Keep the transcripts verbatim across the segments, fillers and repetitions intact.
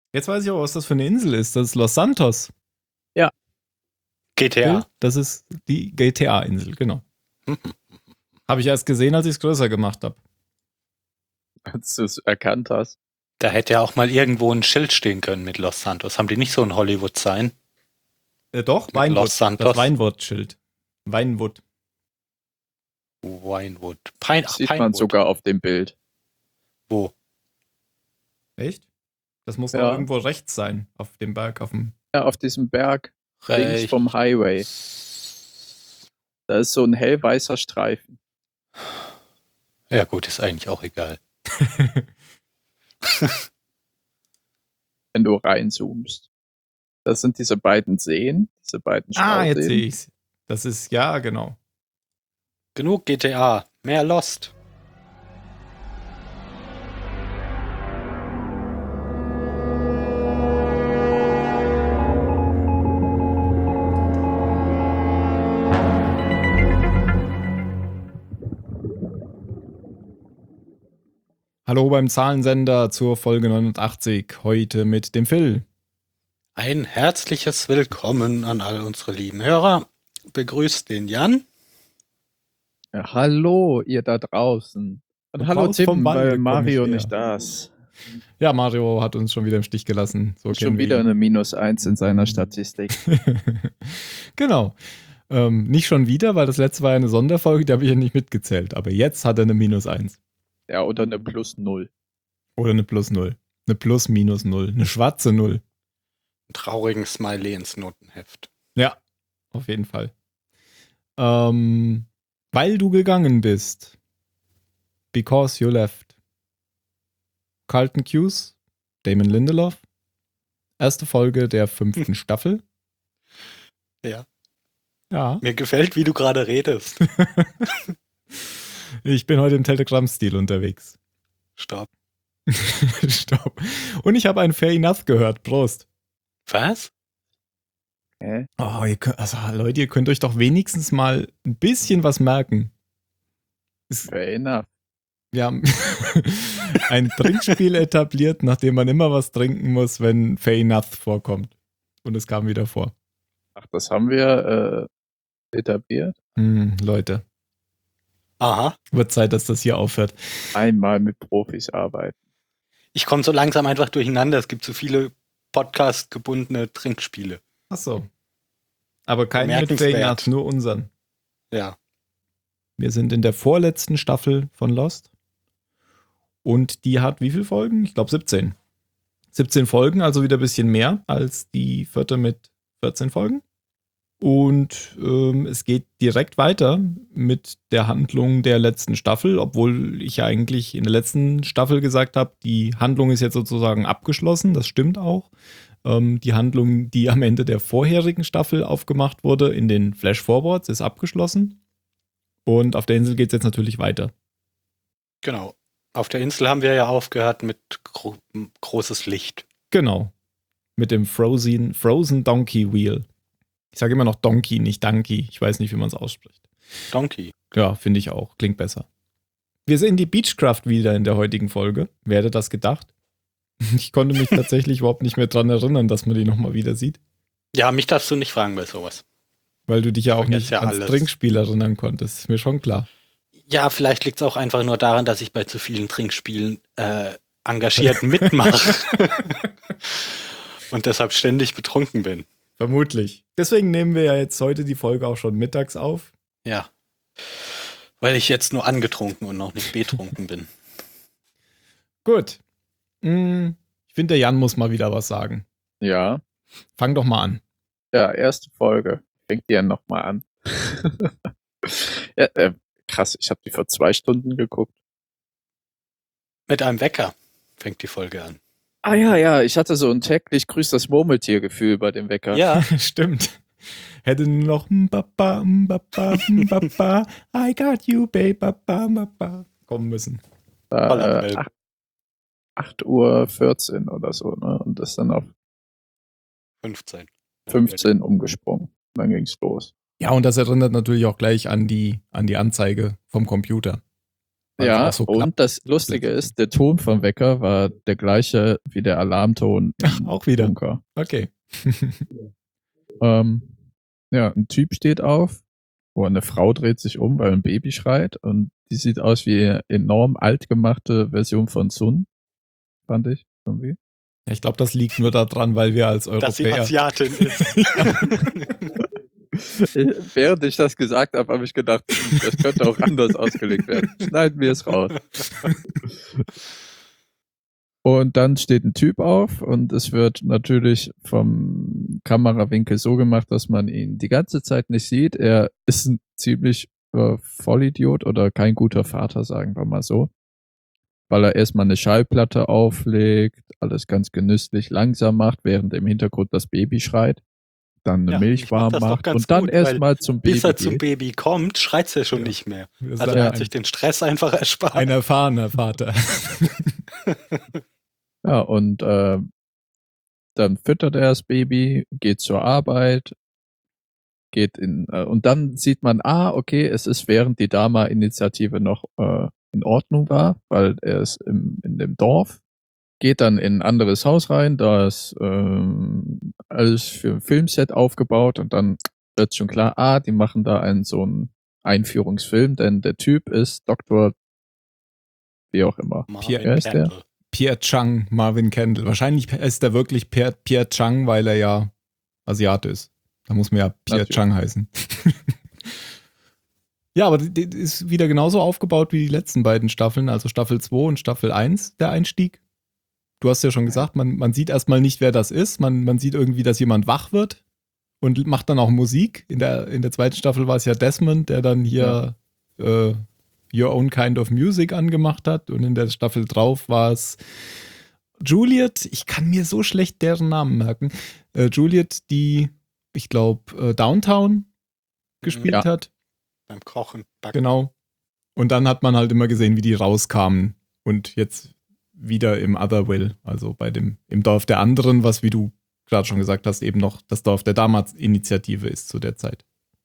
Jetzt weiß ich auch, was das für eine Insel ist. Das ist Los Santos. Ja. G T A. Das ist die G T A-Insel, genau. Habe ich erst gesehen, als ich es größer gemacht habe. Als du es erkannt hast. Da hätte ja auch mal irgendwo ein Schild stehen können mit Los Santos. Haben die nicht so ein Hollywood-Sign? Äh, doch, Mit Weinwood. Los Santos. Das Weinwood-Schild. Weinwood. Winewood. Pine, Das ach, sieht man Pinewood. sogar auf dem Bild. Wo? Echt? Das muss Ja. doch irgendwo rechts sein, auf dem Berg, auf dem. Ja, auf diesem Berg links Rechts. vom Highway. Da ist so ein hellweißer Streifen. Ja gut, ist eigentlich auch egal. Wenn du reinzoomst. Das sind diese beiden Seen, diese beiden Ah, jetzt Stauseen. sehe ich's. Das ist, ja, genau. Genug G T A. Mehr Lost. Hallo beim Zahlensender zur Folge neunundachtzig. Heute mit dem Phil. Ein herzliches Willkommen an all unsere lieben Hörer. Begrüßt den Jan. Ja, hallo, ihr da draußen. Und Und hallo raus vom Tim, Walde weil komm Mario ich her. nicht da ist. Ja, Mario hat uns schon wieder im Stich gelassen. So Schon kennen wir wieder ihn. eine Minus eins in seiner Statistik. Genau. Ähm, nicht schon wieder, weil das letzte war ja eine Sonderfolge, die habe ich ja nicht mitgezählt. Aber jetzt hat er eine Minus eins. Ja, oder eine Plus null. Oder eine Plus null. Eine Plus minus null. Eine schwarze Null. Einen traurigen Smiley ins Notenheft. Ja, auf jeden Fall. Ähm, weil du gegangen bist. Because you left. Carlton Cuse, Damon Lindelof. Erste Folge der fünften Staffel. Ja. Ja. Mir gefällt, wie du gerade redest. Ich bin heute im Telegram-Stil unterwegs. Stopp. Stopp. Und ich habe ein Fair Enough gehört. Prost. Was? Hä? Oh, ihr könnt, also Leute, ihr könnt euch doch wenigstens mal ein bisschen was merken. Es, Fair enough. wir haben ein Trinkspiel etabliert, nachdem man immer was trinken muss, wenn Fair Enough vorkommt. Und es kam wieder vor. Ach, das haben wir äh, etabliert. Hm, Leute, Aha. wird Zeit, dass das hier aufhört. Einmal mit Profis arbeiten. Ich komme so langsam einfach durcheinander. Es gibt so viele Podcast-gebundene Trinkspiele. Ach so. Aber keinen mit Fair Bemerkenswert. Enough, nur unseren. Ja. Wir sind in der vorletzten Staffel von Lost. Und die hat wie viele Folgen? Ich glaube siebzehn. siebzehn Folgen, also wieder ein bisschen mehr als die vierte mit vierzehn Folgen. Und ähm, es geht direkt weiter mit der Handlung der letzten Staffel, obwohl ich ja eigentlich in der letzten Staffel gesagt habe, die Handlung ist jetzt sozusagen abgeschlossen. Das stimmt auch. Ähm, die Handlung, die am Ende der vorherigen Staffel aufgemacht wurde, in den Flash-Forwards, ist abgeschlossen. Und auf der Insel geht es jetzt natürlich weiter. Genau. Auf der Insel haben wir ja aufgehört mit gro großes Licht. Genau. Mit dem Frozen, Frozen Donkey Wheel. Ich sage immer noch Donkey, nicht Donkey. Ich weiß nicht, wie man es ausspricht. Donkey. Ja, finde ich auch. Klingt besser. Wir sehen die Beechcraft wieder in der heutigen Folge. Wer hätte das gedacht? Ich konnte mich tatsächlich überhaupt nicht mehr dran erinnern, dass man die nochmal wieder sieht. Ja, mich darfst du nicht fragen bei sowas. Weil du dich ja auch Vergesst nicht ja ans alles. Trinkspiel erinnern konntest. Ist mir schon klar. Ja, vielleicht liegt es auch einfach nur daran, dass ich bei zu vielen Trinkspielen äh, engagiert mitmache. Und deshalb ständig betrunken bin. Vermutlich. Deswegen nehmen wir ja jetzt heute die Folge auch schon mittags auf. Ja. Weil ich jetzt nur angetrunken und noch nicht betrunken bin. Gut. Hm, ich finde, der Jan muss mal wieder was sagen. Ja. Fang doch mal an. Ja, erste Folge. Fängt die ja nochmal an. Ja, äh, krass, ich habe die vor zwei Stunden geguckt. Mit einem Wecker fängt die Folge an. Ah ja, ja, ich hatte so ein täglich grüßt das Murmeltier-Gefühl bei dem Wecker. Ja. Stimmt. Hätte nur noch Mbappa, Mbappa, Mbappa, I got you, babe, Mbappa, Mbappa kommen müssen. War, äh, acht Uhr vierzehn oder so, ne? Und das dann auf fünfzehn. fünfzehn umgesprungen. Dann ging's los. Ja, und das erinnert natürlich auch gleich an die, an die Anzeige vom Computer. Weil Ja, es auch so und klappt. das Lustige ist, der Ton vom Wecker war der gleiche wie der Alarmton Ach, im auch wieder. Bunker. Okay. Ähm, ja, ein Typ steht auf, wo eine Frau dreht sich um, weil ein Baby schreit und die sieht aus wie eine enorm alt gemachte Version von Sun, fand ich irgendwie. Ich glaube, das liegt nur daran, weil wir als Dass sie Europäer. Asiatin ist. Während ich das gesagt habe, habe ich gedacht, hm, das könnte auch anders ausgelegt werden. Schneiden wir es raus. Und dann steht ein Typ auf und es wird natürlich vom Kamerawinkel so gemacht, dass man ihn die ganze Zeit nicht sieht. Er ist ein ziemlich äh, Vollidiot oder kein guter Vater, sagen wir mal so. Weil er erstmal eine Schallplatte auflegt, alles ganz genüsslich langsam macht, während im Hintergrund das Baby schreit. Dann eine Ja, Milch ich mach warm das doch macht ganz und dann gut, weil erstmal zum Baby Bis er zum geht. Baby kommt, schreit er schon Ja. nicht mehr. Wir Also sagen er hat ein, sich den Stress einfach erspart. ein erfahrener Vater. Ja, und äh, dann füttert er das Baby, geht zur Arbeit, geht in, äh, und dann sieht man, ah, okay, es ist während die Dharma-Initiative noch äh, in Ordnung war, weil er ist im, in dem Dorf, geht dann in ein anderes Haus rein, da ist ähm, alles für ein Filmset aufgebaut und dann wird schon klar, ah, die machen da einen so einen Einführungsfilm, denn der Typ ist Doktor wie auch immer. Marvin Wer ist der? Kendall. Pierre Chang, Marvin Kendall. Wahrscheinlich ist er wirklich Pierre, Pierre Chang, weil er ja Asiate ist. Da muss man ja Pierre Natürlich. Chang heißen. Ja, aber die, die ist wieder genauso aufgebaut wie die letzten beiden Staffeln, also Staffel zwei und Staffel eins, der Einstieg. Du hast ja schon gesagt, man, man sieht erstmal nicht, wer das ist. Man, man sieht irgendwie, dass jemand wach wird und macht dann auch Musik. In der, in der zweiten Staffel war es ja Desmond, der dann hier äh, Your Own Kind of Music angemacht hat. Und in der Staffel drauf war es Juliet. Ich kann mir so schlecht deren Namen merken. Äh, Juliet, die, ich glaube, äh, Downtown gespielt Ja. hat. Beim Kochen. Backen. Genau. Und dann hat man halt immer gesehen, wie die rauskamen. Und jetzt wieder im Otherwell, also bei dem, im Dorf der anderen, was, wie du gerade schon gesagt hast, eben noch das Dorf der Dharma-Initiative ist zu der Zeit.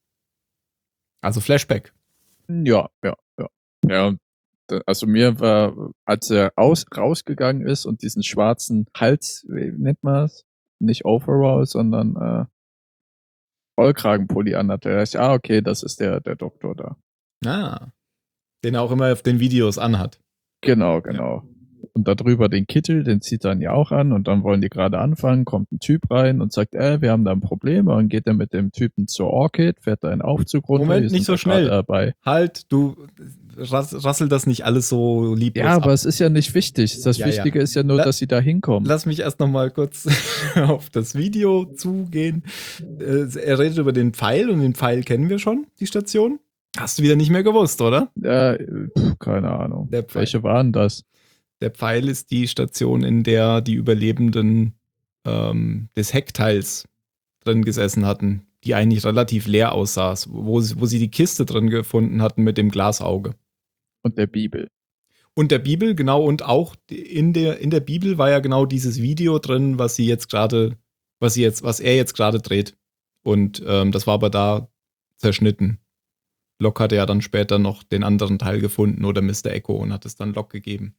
Also Flashback. Ja, ja, ja. Ja, und da- also mir war, als er aus, rausgegangen ist und diesen schwarzen Hals, wie nennt man das? Nicht Overall, sondern äh, Rollkragenpulli anhatte, da dachte ich, ah, okay, das ist der, der Doktor da. Ah. Den er auch immer auf den Videos anhat. Genau, genau. Und darüber den Kittel, den zieht er dann ja auch an und dann wollen die gerade anfangen, kommt ein Typ rein und sagt, äh, wir haben da ein Problem und dann geht er mit dem Typen zur Orchid, fährt da einen Aufzug runter. Moment, die nicht sind so da gerade schnell. Dabei. Halt, du rass, rassel das nicht alles so lieblos Ja, aber ab. es ist ja nicht wichtig. Das Ja, ja. Wichtige ist ja nur, La- dass sie da hinkommen. Lass mich erst noch mal kurz auf das Video zugehen. Äh, Er redet über den Pfeil und den Pfeil kennen wir schon, die Station. Hast du wieder nicht mehr gewusst, oder? Ja, äh, pf, keine Ahnung. Der Pfeil. Welche waren das? Der Pfeil ist die Station, in der die Überlebenden ähm, des Heckteils drin gesessen hatten, die eigentlich relativ leer aussah, wo, sie- wo sie die Kiste drin gefunden hatten mit dem Glasauge. Und der Bibel. Und der Bibel, genau, und auch in der, in der Bibel war ja genau dieses Video drin, was sie jetzt gerade, was sie jetzt, was er jetzt gerade dreht. Und ähm, das war aber da zerschnitten. Locke hatte ja dann später noch den anderen Teil gefunden oder Mister Echo und hat es dann Locke gegeben.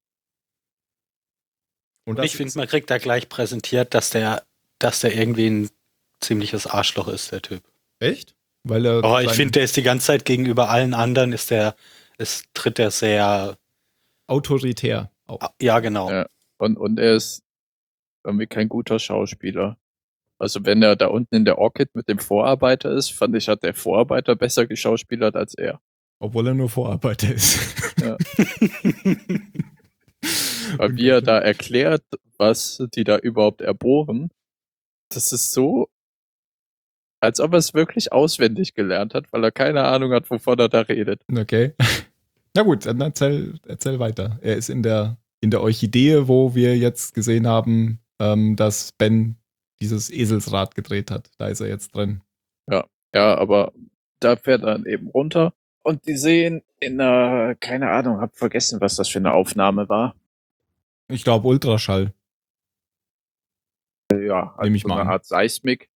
Und Ich finde, man kriegt da gleich präsentiert, dass der, dass der irgendwie ein ziemliches Arschloch ist, der Typ. echt? Weil er Oh, ich sein- finde, der ist die ganze Zeit gegenüber allen anderen, ist der, ist, tritt der sehr, autoritär. Auch. ah, ja, genau. Ja. Und, und er ist irgendwie kein guter Schauspieler. Also wenn er da unten in der Orchid mit dem Vorarbeiter ist, fand ich, hat der Vorarbeiter besser geschauspielert als er. Obwohl er nur Vorarbeiter ist. Ja. Weil wie er da erklärt, was die da überhaupt erbohren, das ist so, als ob er es wirklich auswendig gelernt hat, weil er keine Ahnung hat, wovon er da redet. Okay. Na gut, dann erzähl, erzähl weiter. Er ist in der, in der Orchidee, wo wir jetzt gesehen haben, ähm, dass Ben dieses Eselsrad gedreht hat. Da ist er jetzt drin. Ja, aber da fährt er dann eben runter und die sehen in einer, keine Ahnung, hab vergessen, was das für eine Aufnahme war. Ich glaube Ultraschall. Ja, Nehm ich so mal eine an. Art Seismik.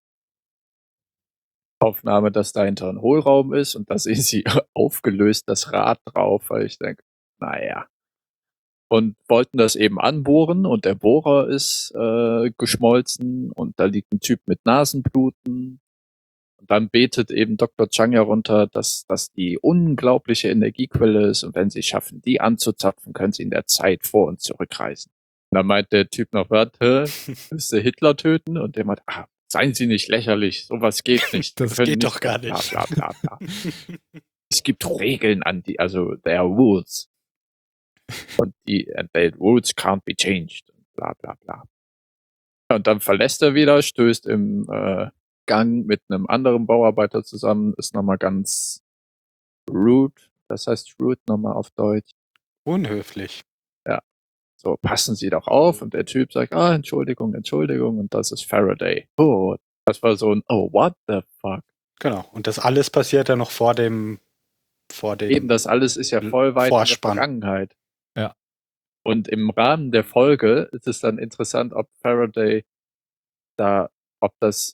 Aufnahme, dass dahinter ein Hohlraum ist und da sehen sie aufgelöst das Rad drauf, weil ich denke, naja. Und wollten das eben anbohren und der Bohrer ist äh, geschmolzen und da liegt ein Typ mit Nasenbluten. Und dann betet eben Doktor Chang herunter, dass das die unglaubliche Energiequelle ist und wenn sie schaffen, die anzuzapfen, können sie in der Zeit vor und zurückreisen. Und dann meint der Typ noch, warte, willst du Hitler töten? Und der meint, ah, seien Sie nicht lächerlich, sowas geht nicht. Das geht doch gar nicht. Bla, bla, bla, bla. Es gibt Regeln an die, also there are rules. Und die, and the rules can't be changed. Bla, bla, bla. Und dann verlässt er wieder, stößt im äh, Gang mit einem anderen Bauarbeiter zusammen, ist nochmal ganz rude. Das heißt rude nochmal auf Deutsch. Unhöflich. Ja. So, passen Sie doch auf. Und der Typ sagt, ah, Entschuldigung, Entschuldigung. Und das ist Faraday. Oh, das war so ein, oh, what the fuck. Genau. Und das alles passiert ja noch vor dem, vor dem. Eben, das alles ist ja voll weit Vorspann. in der Vergangenheit. Ja. Und im Rahmen der Folge ist es dann interessant, ob Faraday da, ob das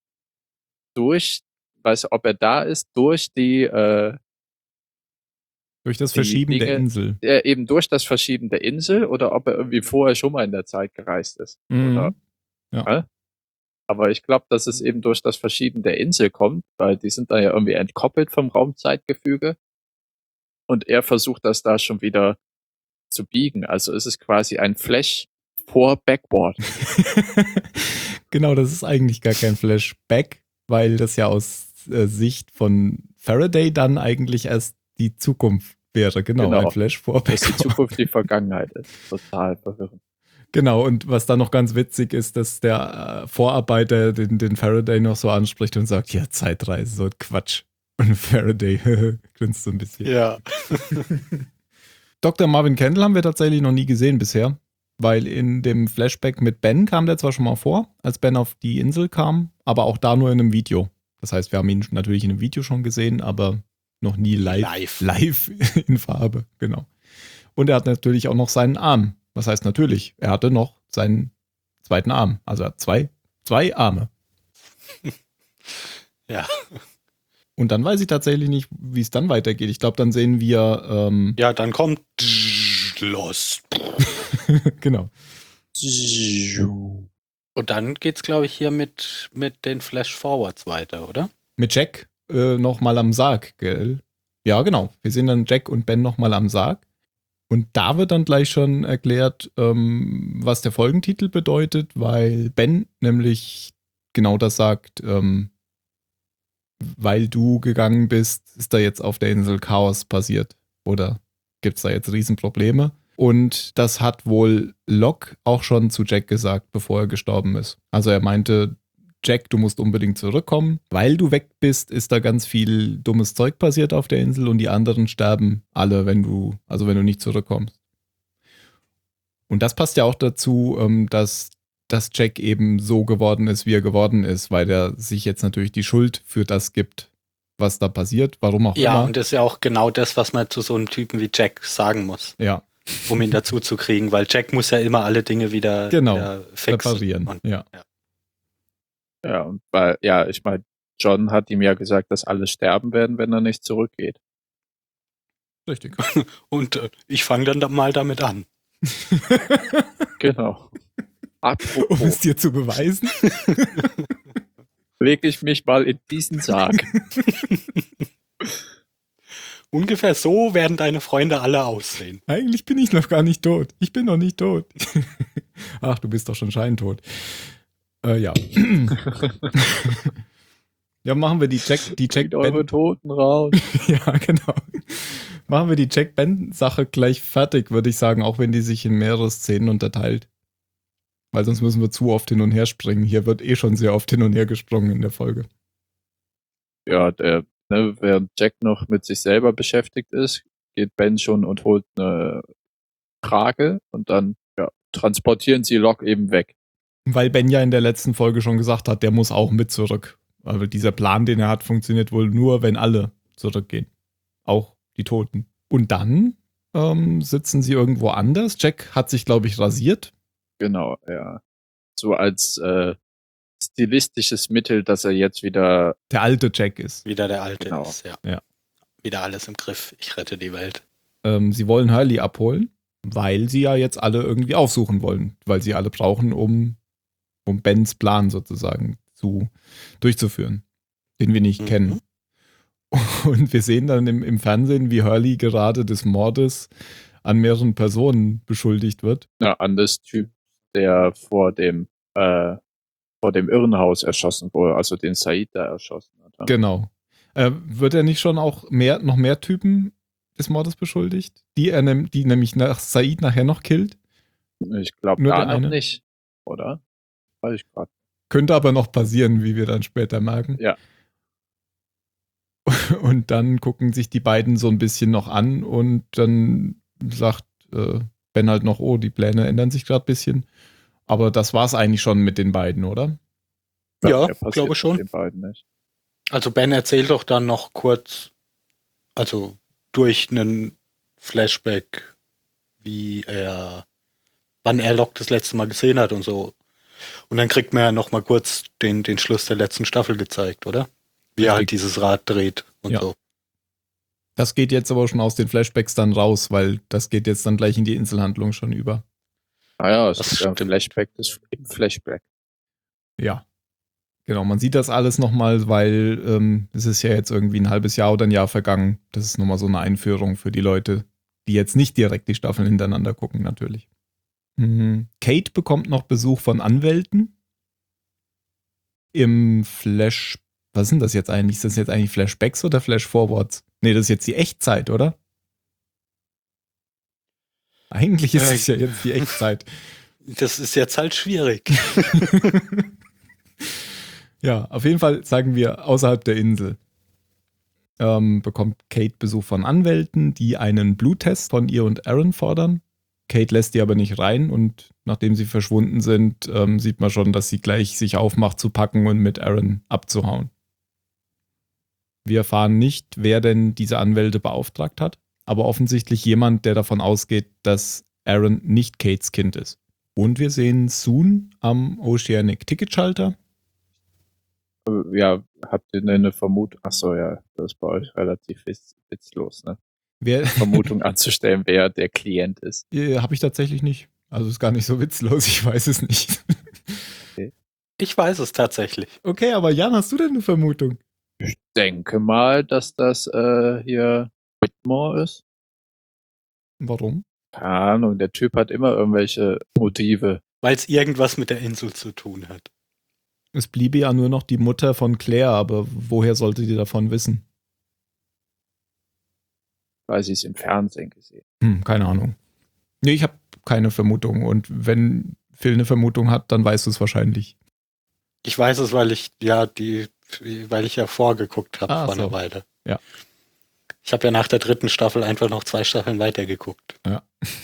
durch, weißt du, ob er da ist, durch die, äh, Durch das die Verschieben Dinge, der Insel. äh, eben durch das Verschieben der Insel oder ob er irgendwie vorher schon mal in der Zeit gereist ist. Mhm. Oder, Ja. äh? Aber ich glaube, dass es eben durch das Verschieben der Insel kommt, weil die sind da ja irgendwie entkoppelt vom Raumzeitgefüge und er versucht das da schon wieder zu biegen. Also ist es quasi ein Flash vor Backboard. Genau, das ist eigentlich gar kein Flashback, weil das ja aus äh, Sicht von Faraday dann eigentlich erst die Zukunft wäre. Genau, Genau. ein Flash vor Dass die Backboard. Zukunft die Vergangenheit ist. Total verwirrend. Genau, und was dann noch ganz witzig ist, dass der äh, Vorarbeiter den, den Faraday noch so anspricht und sagt, ja, Zeitreise, so ein Quatsch. Und Faraday grinst so ein bisschen. Ja. Doktor Marvin Kendall haben wir tatsächlich noch nie gesehen bisher, weil in dem Flashback mit Ben kam der zwar schon mal vor, als Ben auf die Insel kam, aber auch da nur in einem Video. Das heißt, wir haben ihn natürlich in einem Video schon gesehen, aber noch nie live, Live. live in Farbe, genau. Und er hat natürlich auch noch seinen Arm. Was heißt natürlich? Er hatte noch seinen zweiten Arm. Also er hat zwei, zwei Arme. Ja. Und dann weiß ich tatsächlich nicht, wie es dann weitergeht. Ich glaube, dann sehen wir ähm, Ja, dann kommt los. genau. Und dann geht's, glaube ich, hier mit, mit den Flash-Forwards weiter, oder? Mit Jack äh, nochmal am Sarg, gell? Ja, genau. Wir sehen dann Jack und Ben nochmal am Sarg. Und da wird dann gleich schon erklärt, ähm, was der Folgentitel bedeutet, weil Ben nämlich genau das sagt, ähm, weil du gegangen bist, ist da jetzt auf der Insel Chaos passiert. Oder gibt es da jetzt Riesenprobleme? Und das hat wohl Locke auch schon zu Jack gesagt, bevor er gestorben ist. Also er meinte, Jack, du musst unbedingt zurückkommen. Weil du weg bist, ist da ganz viel dummes Zeug passiert auf der Insel und die anderen sterben alle, wenn du, also wenn du nicht zurückkommst. Und das passt ja auch dazu, dass, dass Jack eben so geworden ist, wie er geworden ist, weil er sich jetzt natürlich die Schuld für das gibt, was da passiert, warum auch Ja, immer. und das ist ja auch genau das, was man zu so einem Typen wie Jack sagen muss. Ja. Um ihn dazu zu kriegen, weil Jack muss ja immer alle Dinge wieder, genau, wieder fixen. reparieren. Und, ja. ja. Ja, und weil, ja, ich meine, John hat ihm ja gesagt, dass alle sterben werden, wenn er nicht zurückgeht. Richtig. Und äh, ich fange dann da mal damit an. Genau. Apropos. Um es dir zu beweisen. Leg ich mich mal in diesen Sarg. Ungefähr so werden deine Freunde alle aussehen. Eigentlich bin ich noch gar nicht tot. Ich bin noch nicht tot. Ach, du bist doch schon scheintot. Äh, ja. Ja, machen wir die Jack, die Jack eure Toten raus. Ja, genau. Machen wir die Jack-Ben-Sache gleich fertig, würde ich sagen, auch wenn die sich in mehrere Szenen unterteilt. Weil sonst müssen wir zu oft hin und her springen. Hier wird eh schon sehr oft hin und her gesprungen in der Folge. Ja, der, ne, während Jack noch mit sich selber beschäftigt ist, geht Ben schon und holt eine Trage und dann ja, transportieren sie Locke eben weg. Weil Ben ja in der letzten Folge schon gesagt hat, der muss auch mit zurück. Aber dieser Plan, den er hat, funktioniert wohl nur, wenn alle zurückgehen. Auch die Toten. Und dann ähm, sitzen sie irgendwo anders. Jack hat sich, glaube ich, rasiert. Genau, ja. So als äh, stilistisches Mittel, dass er jetzt wieder der alte Jack ist. Wieder der alte genau. ist, ja. ja. Wieder alles im Griff. Ich rette die Welt. ähm, sie wollen Hurley abholen, weil sie ja jetzt alle irgendwie aufsuchen wollen, weil sie alle brauchen, um, um Bens Plan sozusagen zu, durchzuführen, den wir nicht Mhm. kennen. Und wir sehen dann im, im Fernsehen, wie Hurley gerade des Mordes an mehreren Personen beschuldigt wird. Ja, an das Typ, der vor dem, äh, vor dem Irrenhaus erschossen wurde, also den Said da erschossen hat. Ja? Genau. Äh, wird er nicht schon auch mehr, noch mehr Typen des Mordes beschuldigt? Die er nehm, die nämlich nach Said nachher noch killt? Ich glaube Nur da der noch eine? nicht, oder? Weiß ich gerade. Könnte aber noch passieren, wie wir dann später merken. Ja. Und dann gucken sich die beiden so ein bisschen noch an und dann sagt äh, Ben halt noch, oh, die Pläne ändern sich gerade ein bisschen. Aber das war's eigentlich schon mit den beiden, oder? Ja, mehr passiert glaube mit schon. Den beiden nicht. Also Ben erzählt doch dann noch kurz, also durch einen Flashback, wie er, wann er Locke das letzte Mal gesehen hat und so. Und dann kriegt man ja noch mal kurz den, den Schluss der letzten Staffel gezeigt, oder? Wie er halt dieses Rad dreht und Ja. so. Das geht jetzt aber schon aus den Flashbacks dann raus, weil das geht jetzt dann gleich in die Inselhandlung schon über. Ah ja, es Das ist ja ein stimmt. Flashback des im Flashback. Ja. Genau, man sieht das alles nochmal, weil ähm, es ist ja jetzt irgendwie ein halbes Jahr oder ein Jahr vergangen. Das ist nochmal so eine Einführung für die Leute, die jetzt nicht direkt die Staffeln hintereinander gucken, natürlich. Mhm. Kate bekommt noch Besuch von Anwälten im Flash. Was sind das jetzt eigentlich? Ist das jetzt eigentlich Flashbacks oder Flashforwards? Nee, das ist jetzt die Echtzeit, oder? Eigentlich ist Ja, es ja jetzt die Echtzeit. Das ist jetzt halt schwierig. Ja, auf jeden Fall sagen wir außerhalb der Insel. Ähm, bekommt Kate Besuch von Anwälten, die einen Bluttest von ihr und Aaron fordern. Kate lässt die aber nicht rein und nachdem sie verschwunden sind, ähm, sieht man schon, dass sie gleich sich aufmacht zu packen und mit Aaron abzuhauen. Wir erfahren nicht, wer denn diese Anwälte beauftragt hat, aber offensichtlich jemand, der davon ausgeht, dass Aaron nicht Kates Kind ist. Und wir sehen Soon am Oceanic Ticketschalter. Ja, habt ihr eine Vermutung? Achso, ja, das ist bei euch relativ witz, witzlos, ne? Wer Vermutung anzustellen, wer der Klient ist. äh, habe ich tatsächlich nicht. Also ist gar nicht so witzlos, ich weiß es nicht. Ich weiß es tatsächlich. Okay, aber Jan, hast du denn eine Vermutung? Ich denke mal, dass das äh, hier Whitmore ist. Warum? Keine Ahnung, der Typ hat immer irgendwelche Motive. Weil es irgendwas mit der Insel zu tun hat. Es bliebe ja nur noch die Mutter von Claire, aber woher sollte die davon wissen? Weil sie es im Fernsehen gesehen. Hm, keine Ahnung. Nee, ich habe keine Vermutung. Und wenn Phil eine Vermutung hat, dann weißt du es wahrscheinlich. Ich weiß es, weil ich ja die, weil ich ja vorgeguckt habe Ah, vor so. einer Weile. Ja. Ich habe ja nach der dritten Staffel einfach noch zwei Staffeln weitergeguckt. Ja.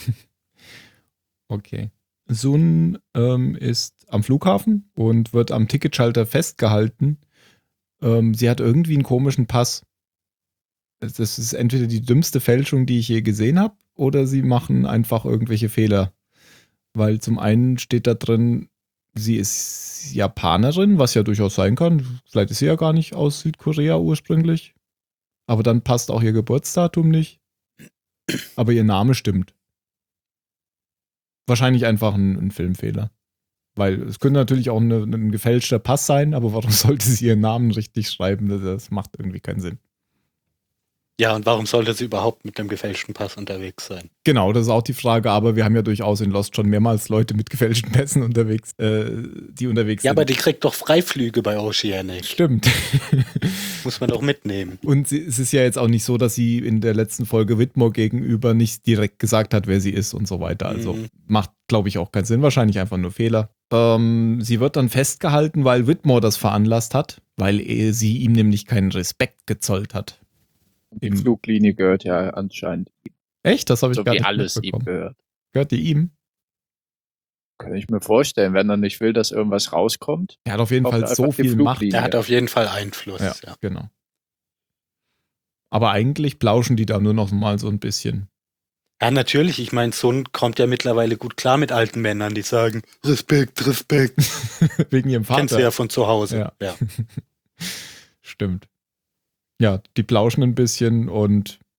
Okay. Sun ähm, ist am Flughafen und wird am Ticketschalter festgehalten. Ähm, sie hat irgendwie einen komischen Pass. Das ist entweder die dümmste Fälschung, die ich je gesehen habe, oder sie machen einfach irgendwelche Fehler. Weil zum einen steht da drin, sie ist Japanerin, was ja durchaus sein kann. Vielleicht ist sie ja gar nicht aus Südkorea ursprünglich. Aber dann passt auch ihr Geburtsdatum nicht. Aber ihr Name stimmt. Wahrscheinlich einfach ein, ein Filmfehler. Weil es könnte natürlich auch eine, ein gefälschter Pass sein, aber warum sollte sie ihren Namen richtig schreiben? Das, das macht irgendwie keinen Sinn. Ja, und warum sollte sie überhaupt mit dem gefälschten Pass unterwegs sein? Genau, das ist auch die Frage, aber wir haben ja durchaus in Lost schon mehrmals Leute mit gefälschten Pässen unterwegs, äh, die unterwegs Ja, sind. aber die kriegt doch Freiflüge bei Oceanic. Stimmt. Muss man doch mitnehmen. Und sie, es ist ja jetzt auch nicht so, dass sie in der letzten Folge Whitmore gegenüber nicht direkt gesagt hat, wer sie ist und so weiter. Also Mhm. macht, glaube ich, auch keinen Sinn. Wahrscheinlich einfach nur Fehler. Ähm, sie wird dann festgehalten, weil Whitmore das veranlasst hat, weil er, sie ihm nämlich keinen Respekt gezollt hat. Die Im- Fluglinie gehört ja anscheinend ihm. Echt? Das habe ich So gar wie nicht alles ihm mitbekommen. gehört. Gehört die ihm? Kann ich mir vorstellen, wenn er nicht will, dass irgendwas rauskommt. Er hat auf jeden Kauft Fall er so einfach die viel Macht. Fluglinie. Der hat auf jeden Fall Einfluss. Ja, Ja. genau. Aber eigentlich plauschen die da nur noch mal so ein bisschen. Ja, natürlich. Ich meine, Sun kommt ja mittlerweile gut klar mit alten Männern, die sagen, Respekt, Respekt. Wegen ihrem Vater. Kennst du ja von zu Hause. Ja. Ja. Stimmt. Ja, die plauschen ein bisschen und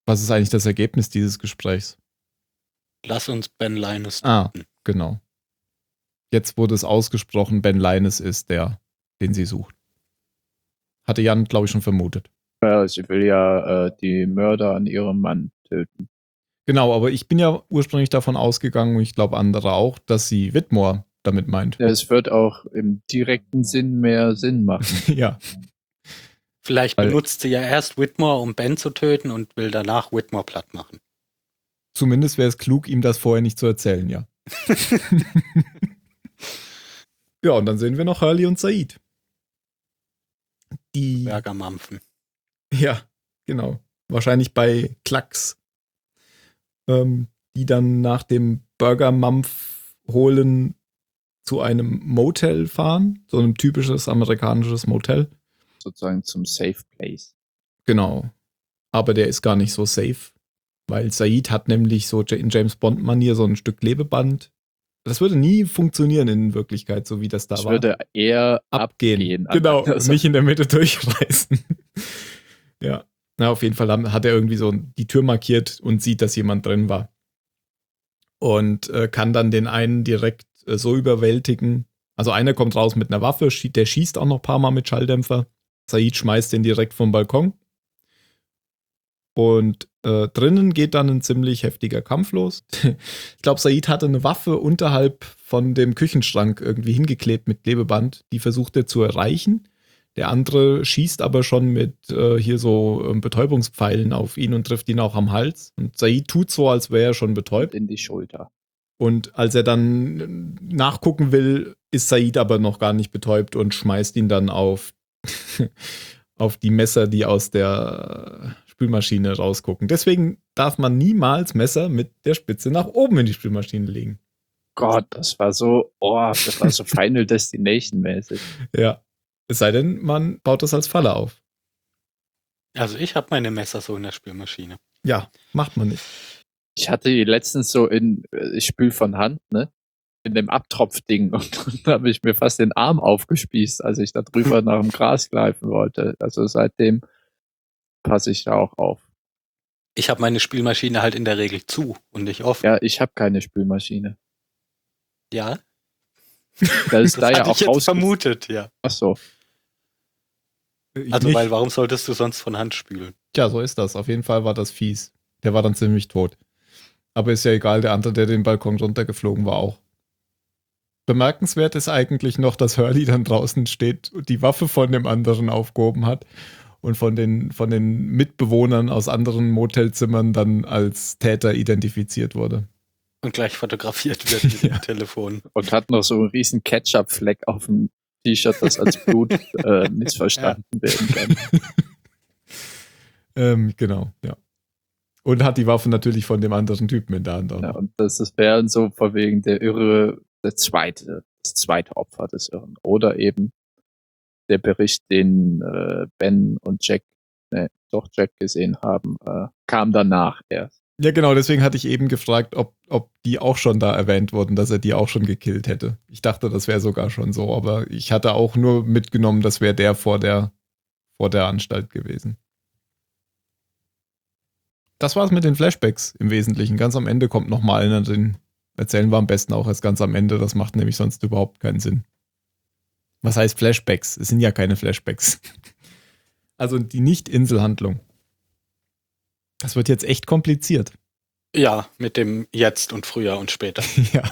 Was ist eigentlich das Ergebnis dieses Gesprächs? Lass uns Ben Linus Ah, töten. genau. Jetzt wurde es ausgesprochen, Ben Linus ist der, den sie sucht. Hatte Jan, glaube ich, schon vermutet. Ja, sie will ja äh, die Mörder an ihrem Mann töten. Genau, aber ich bin ja ursprünglich davon ausgegangen, und ich glaube andere auch, dass sie Whitmore damit meint. Ja, es wird auch im direkten Sinn mehr Sinn machen. Ja. Vielleicht Weil- benutzt sie ja erst Whitmore, um Ben zu töten und will danach Whitmore platt machen. Zumindest wäre es klug, ihm das vorher nicht zu erzählen, ja. Ja, und dann sehen wir noch Hurley und Said. Die, Bergermampfen. ja, genau. Wahrscheinlich bei Klacks. Ähm, die dann nach dem Burgermampf holen zu einem Motel fahren. So ein typisches amerikanisches Motel. Sozusagen zum Safe Place. Genau. Aber der ist gar nicht so safe. Weil Said hat nämlich so in James Bond-Manier so ein Stück Klebeband. Das würde nie funktionieren in Wirklichkeit, so wie das da Das war. würde eher abgehen. abgehen. Genau, Also, nicht in der Mitte durchreißen. Ja. Na, auf jeden Fall haben- hat er irgendwie so die Tür markiert und sieht, dass jemand drin war. Und äh, kann dann den einen direkt äh, so überwältigen. Also einer kommt raus mit einer Waffe, schie- der schießt auch noch ein paar Mal mit Schalldämpfer. Said schmeißt den direkt vom Balkon. Und äh, drinnen geht dann ein ziemlich heftiger Kampf los. Ich glaube, Said hatte eine Waffe unterhalb von dem Küchenschrank irgendwie hingeklebt mit Klebeband. Die versucht er zu erreichen. Der andere schießt aber schon mit äh, hier so ähm, Betäubungspfeilen auf ihn und trifft ihn auch am Hals. Und Said tut so, als wäre er schon betäubt. in die Schulter. Und als er dann nachgucken will, ist Said aber noch gar nicht betäubt und schmeißt ihn dann auf, auf die Messer, die aus der Spülmaschine rausgucken. Deswegen darf man niemals Messer mit der Spitze nach oben in die Spülmaschine legen. Gott, das war so, oh, das war so Final Destination mäßig. Ja. Es sei denn, man baut das als Falle auf. Also ich habe meine Messer so in der Spülmaschine. Ja, macht man nicht. Ich hatte die letztens so in, ich spül von Hand, ne? In dem Abtropfding und, und da habe ich mir fast den Arm aufgespießt, als ich da drüber nach dem Gras greifen wollte. Also seitdem passe ich da auch auf. Ich habe meine Spülmaschine halt in der Regel zu und nicht offen. Ja, ich habe keine Spülmaschine. Ja, Da ist das da ja hatte auch ich jetzt raus. vermutet, ja. Ach so. Ich Also nicht. weil warum solltest du sonst von Hand spülen? Tja, so ist das. Auf jeden Fall war das fies. Der war dann ziemlich tot. Aber ist ja egal, der andere, der den Balkon runtergeflogen war, auch. Bemerkenswert ist eigentlich noch, dass Hurley dann draußen steht und die Waffe von dem anderen aufgehoben hat und von den, von den Mitbewohnern aus anderen Motelzimmern dann als Täter identifiziert wurde. Und gleich fotografiert wird mit Ja. dem Telefon. Und hat noch so einen riesen Ketchup-Fleck auf dem T-Shirt, das als Blut äh, missverstanden werden kann. ähm, genau, ja. Und hat die Waffe natürlich von dem anderen Typen in der Hand. auch. Ja, und das ist wäre so von wegen der Irre, der zweite, das zweite Opfer des Irren. Oder eben der Bericht, den äh, Ben und Jack, ne, doch Jack gesehen haben, äh, kam danach erst. Ja, genau, deswegen hatte ich eben gefragt, ob, ob die auch schon da erwähnt wurden, dass er die auch schon gekillt hätte. Ich dachte, das wäre sogar schon so, aber ich hatte auch nur mitgenommen, das wäre der vor der vor der Anstalt gewesen. Das war's mit den Flashbacks im Wesentlichen. Ganz am Ende kommt nochmal einer, den erzählen wir am besten auch erst ganz am Ende. Das macht nämlich sonst überhaupt keinen Sinn. Was heißt Flashbacks? Es sind ja keine Flashbacks. Also die Nicht-Inselhandlung. Das wird jetzt echt kompliziert. Ja, mit dem Jetzt und Früher und später. Ja.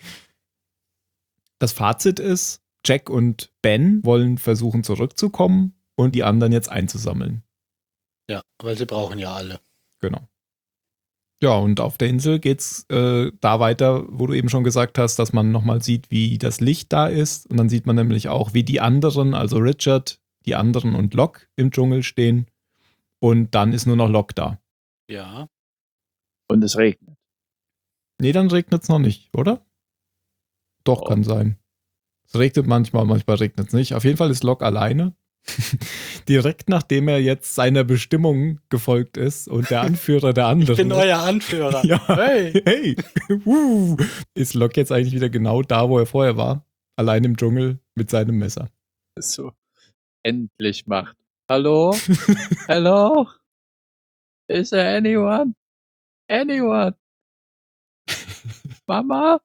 Das Fazit ist, Jack und Ben wollen versuchen zurückzukommen und die anderen jetzt einzusammeln. Ja, weil sie brauchen ja alle. Genau. Ja, und auf der Insel geht's äh, da weiter, wo du eben schon gesagt hast, dass man nochmal sieht, wie das Licht da ist. Und dann sieht man nämlich auch, wie die anderen, also Richard, die anderen und Locke im Dschungel stehen. Und dann ist nur noch Locke da. Ja. Und es regnet. Nee, dann regnet's noch nicht, oder? Doch, Oh. kann sein. Es regnet manchmal, manchmal regnet es nicht. Auf jeden Fall ist Locke alleine. Direkt nachdem er jetzt seiner Bestimmung gefolgt ist und der Anführer der anderen. Ich bin ist. euer Anführer. Ja. Hey. Hey, uh, ist Locke jetzt eigentlich wieder genau da, wo er vorher war. Allein im Dschungel mit seinem Messer. So. Endlich Macht. Hallo? Hallo? Is there anyone? Anyone? Mama?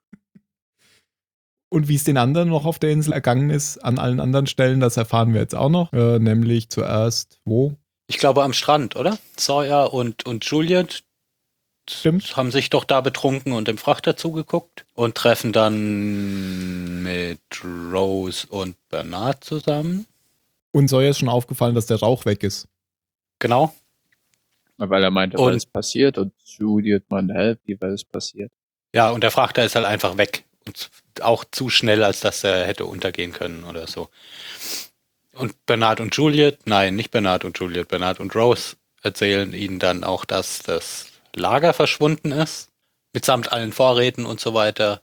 Und wie es den anderen noch auf der Insel ergangen ist, an allen anderen Stellen, das erfahren wir jetzt auch noch. Äh, nämlich zuerst, wo? Ich glaube am Strand, oder? Sawyer und, und Juliet Stimmt. haben sich doch da betrunken und dem Frachter zugeguckt und treffen dann mit Rose und Bernard zusammen. Und Sawyer ist schon aufgefallen, dass der Rauch weg ist. Genau. Weil er meinte, Und- was ist passiert? Und Juliet meinte, hä, wie war es passiert? Ja, und der Frachter ist halt einfach weg. Und auch zu schnell, als dass er hätte untergehen können oder so. Und Bernard und Juliet, nein, nicht Bernard und Juliet, Bernard und Rose erzählen ihnen dann auch, dass das Lager verschwunden ist. Mitsamt allen Vorräten und so weiter.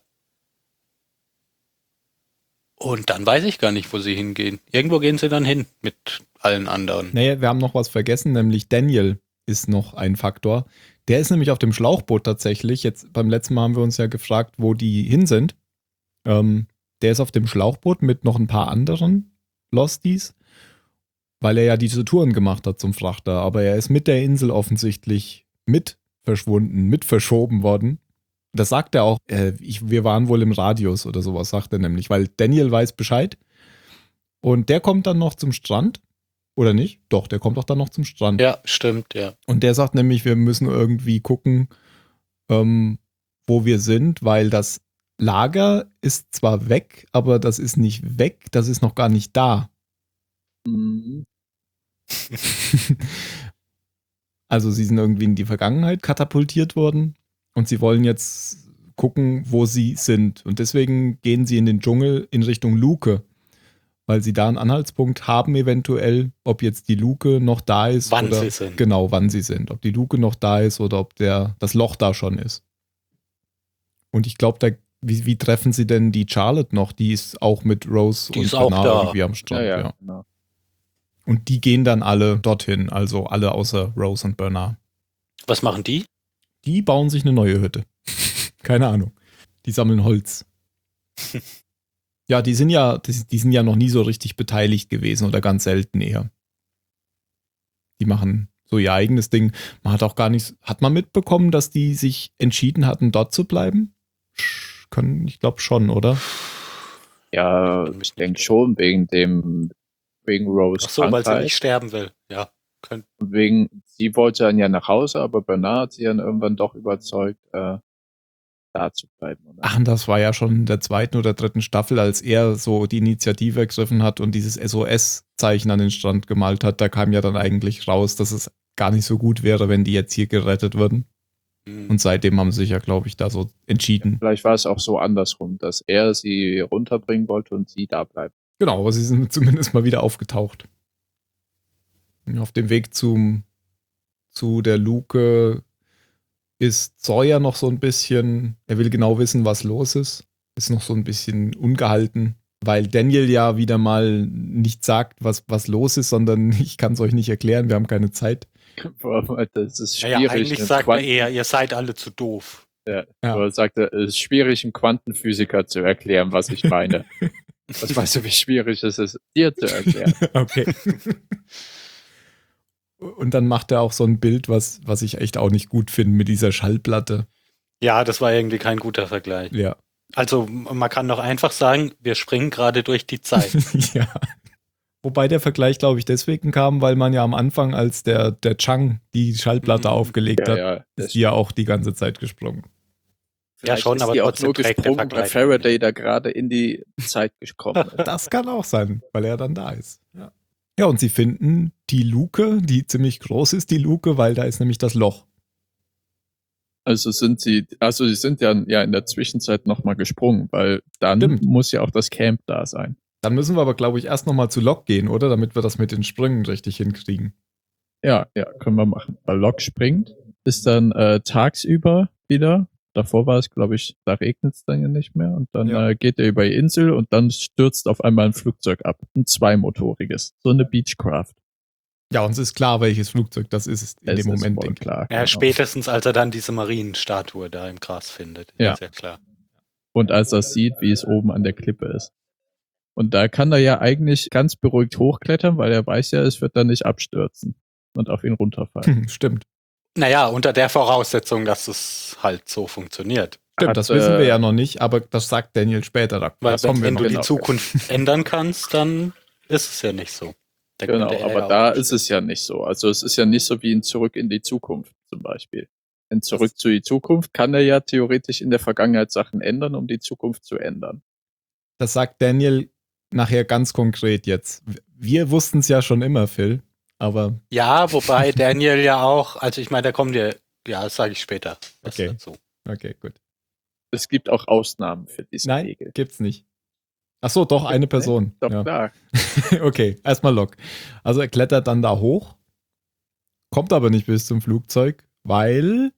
Und dann weiß ich gar nicht, wo sie hingehen. Irgendwo gehen sie dann hin mit allen anderen. Naja, wir haben noch was vergessen, nämlich Daniel ist noch ein Faktor. Der ist nämlich auf dem Schlauchboot tatsächlich. Jetzt beim letzten Mal haben wir uns ja gefragt, wo die hin sind. Ähm, der ist auf dem Schlauchboot mit noch ein paar anderen Losties, weil er ja diese Touren gemacht hat zum Frachter. Aber er ist mit der Insel offensichtlich mit verschwunden, mit verschoben worden. Das sagt er auch. Äh, ich, wir waren wohl im Radius oder sowas, sagt er nämlich, weil Daniel weiß Bescheid. Und der kommt dann noch zum Strand. Oder nicht? Doch, der kommt doch dann noch zum Strand. Ja, stimmt, ja. Und der sagt nämlich, wir müssen irgendwie gucken, ähm, wo wir sind, weil das Lager ist zwar weg, aber das ist nicht weg, das ist noch gar nicht da. Mhm. Also sie sind irgendwie in die Vergangenheit katapultiert worden und sie wollen jetzt gucken, wo sie sind. Und deswegen gehen sie in den Dschungel in Richtung Luke, weil sie da einen Anhaltspunkt haben eventuell, ob jetzt die Luke noch da ist. Wann oder sie sind. Genau, wann sie sind. Ob die Luke noch da ist oder ob der, das Loch da schon ist. Und ich glaube, da wie, wie treffen sie denn die Charlotte noch? Die ist auch mit Rose Die und ist auch Bernard da. irgendwie am Ja, Strand. ja, Ja. genau. Und die gehen dann alle dorthin, also alle außer Rose und Bernard. Was machen die? Die bauen sich eine neue Hütte. Keine Ahnung. Die sammeln Holz. Ja, die sind ja, die, die sind ja noch nie so richtig beteiligt gewesen oder ganz selten eher. Die machen so ihr eigenes Ding. Man hat auch gar nicht, hat man mitbekommen, dass die sich entschieden hatten, dort zu bleiben? Sch- Können, ich glaube schon, oder? Ja, ich denke schon, wegen dem, wegen Rose Ach so, weil sie Krankheit. nicht sterben will. Ja, könnt. Und wegen, sie wollte dann ja nach Hause, aber Bernard hat sie dann irgendwann doch überzeugt, äh, da zu bleiben. Oder? Ach, und das war ja schon in der zweiten oder dritten Staffel, als er so die Initiative ergriffen hat und dieses S O S-Zeichen an den Strand gemalt hat. Da kam ja dann eigentlich raus, dass es gar nicht so gut wäre, wenn die jetzt hier gerettet würden. Hm. Und seitdem haben sie sich ja, glaube ich, da so entschieden. Vielleicht war es auch so andersrum, dass er sie runterbringen wollte und sie da bleibt. Genau, aber sie sind zumindest mal wieder aufgetaucht. Auf dem Weg zum, zu der Luke ist Sawyer noch so ein bisschen, er will genau wissen, was los ist. Ist noch so ein bisschen ungehalten, weil Daniel ja wieder mal nicht sagt, was, was los ist, sondern ich kann es euch nicht erklären, wir haben keine Zeit. Das ist Naja, schwierig. eigentlich einen sagt er Quanten- eher, ihr seid alle zu doof. Ja. Aber er sagte, es ist schwierig, einem Quantenphysiker zu erklären, was ich meine. Was weißt du, wie schwierig es ist, dir zu erklären? Okay. Und dann macht er auch so ein Bild, was, was ich echt auch nicht gut finde mit dieser Schallplatte. Ja, das war irgendwie kein guter Vergleich. Ja. Also man kann doch einfach sagen, wir springen gerade durch die Zeit. Ja. Wobei der Vergleich, glaube ich, deswegen kam, weil man ja am Anfang, als der, der Chang die Schallplatte Mhm. aufgelegt Ja, hat, ja. Das ist die ja auch die ganze Zeit gesprungen. Vielleicht schon, ist aber die auch trotzdem nur trägt der gesprungen, weil Vergleich. Faraday da gerade in die Zeit gekommen ist. Das kann auch sein, weil er dann da ist. Ja. Ja, und sie finden die Luke, die ziemlich groß ist, die Luke, weil da ist nämlich das Loch. Also sind sie, also sie sind ja, ja in der Zwischenzeit nochmal gesprungen, weil dann Stimmt. muss ja auch das Camp da sein. Dann müssen wir aber, glaube ich, erst nochmal zu Locke gehen, oder? Damit wir das mit den Sprüngen richtig hinkriegen. Ja, ja, können wir machen. Weil Locke springt, ist dann äh, tagsüber wieder. Davor war es, glaube ich, da regnet es dann ja nicht mehr. Und dann Ja. äh, geht er über die Insel und dann stürzt auf einmal ein Flugzeug ab. Ein zweimotoriges. So eine Beechcraft. Ja, uns ist klar, welches Flugzeug das ist in Es dem ist Moment, wohl denke ich. klar. Ja, genau. spätestens als er dann diese Marienstatue da im Gras findet. Ja. Ist ja klar. Und als er sieht, wie es oben an der Klippe ist. Und da kann er ja eigentlich ganz beruhigt hochklettern, weil er weiß ja, es wird dann nicht abstürzen. und auf ihn runterfallen. Stimmt. Naja, unter der Voraussetzung, dass es halt so funktioniert. Stimmt, Hat, das wissen wir äh, ja noch nicht, aber das sagt Daniel später. Da Weil da kommen wenn, wir wenn noch. du genau. die Zukunft ändern kannst, dann ist es ja nicht so. Da Genau, könnte er aber ja auch da nicht. ist es ja nicht so. Also es ist ja nicht so wie in Zurück in die Zukunft zum Beispiel. In Zurück zu die Zukunft kann er ja theoretisch in der Vergangenheit Sachen ändern, um die Zukunft zu ändern. Das sagt Daniel nachher ganz konkret jetzt. Wir wussten es ja schon immer, Phil, aber Ja, wobei Daniel ja auch, also ich meine, da kommt ja, ja, das sage ich später. Was Okay. dazu. okay, gut. Es gibt auch Ausnahmen für diese Nein, Regel. gibt's nicht. Ach so, doch, eine Ne? Person. Doch, ja. klar. Okay, erstmal Lok. Also er klettert dann da hoch, kommt aber nicht bis zum Flugzeug, weil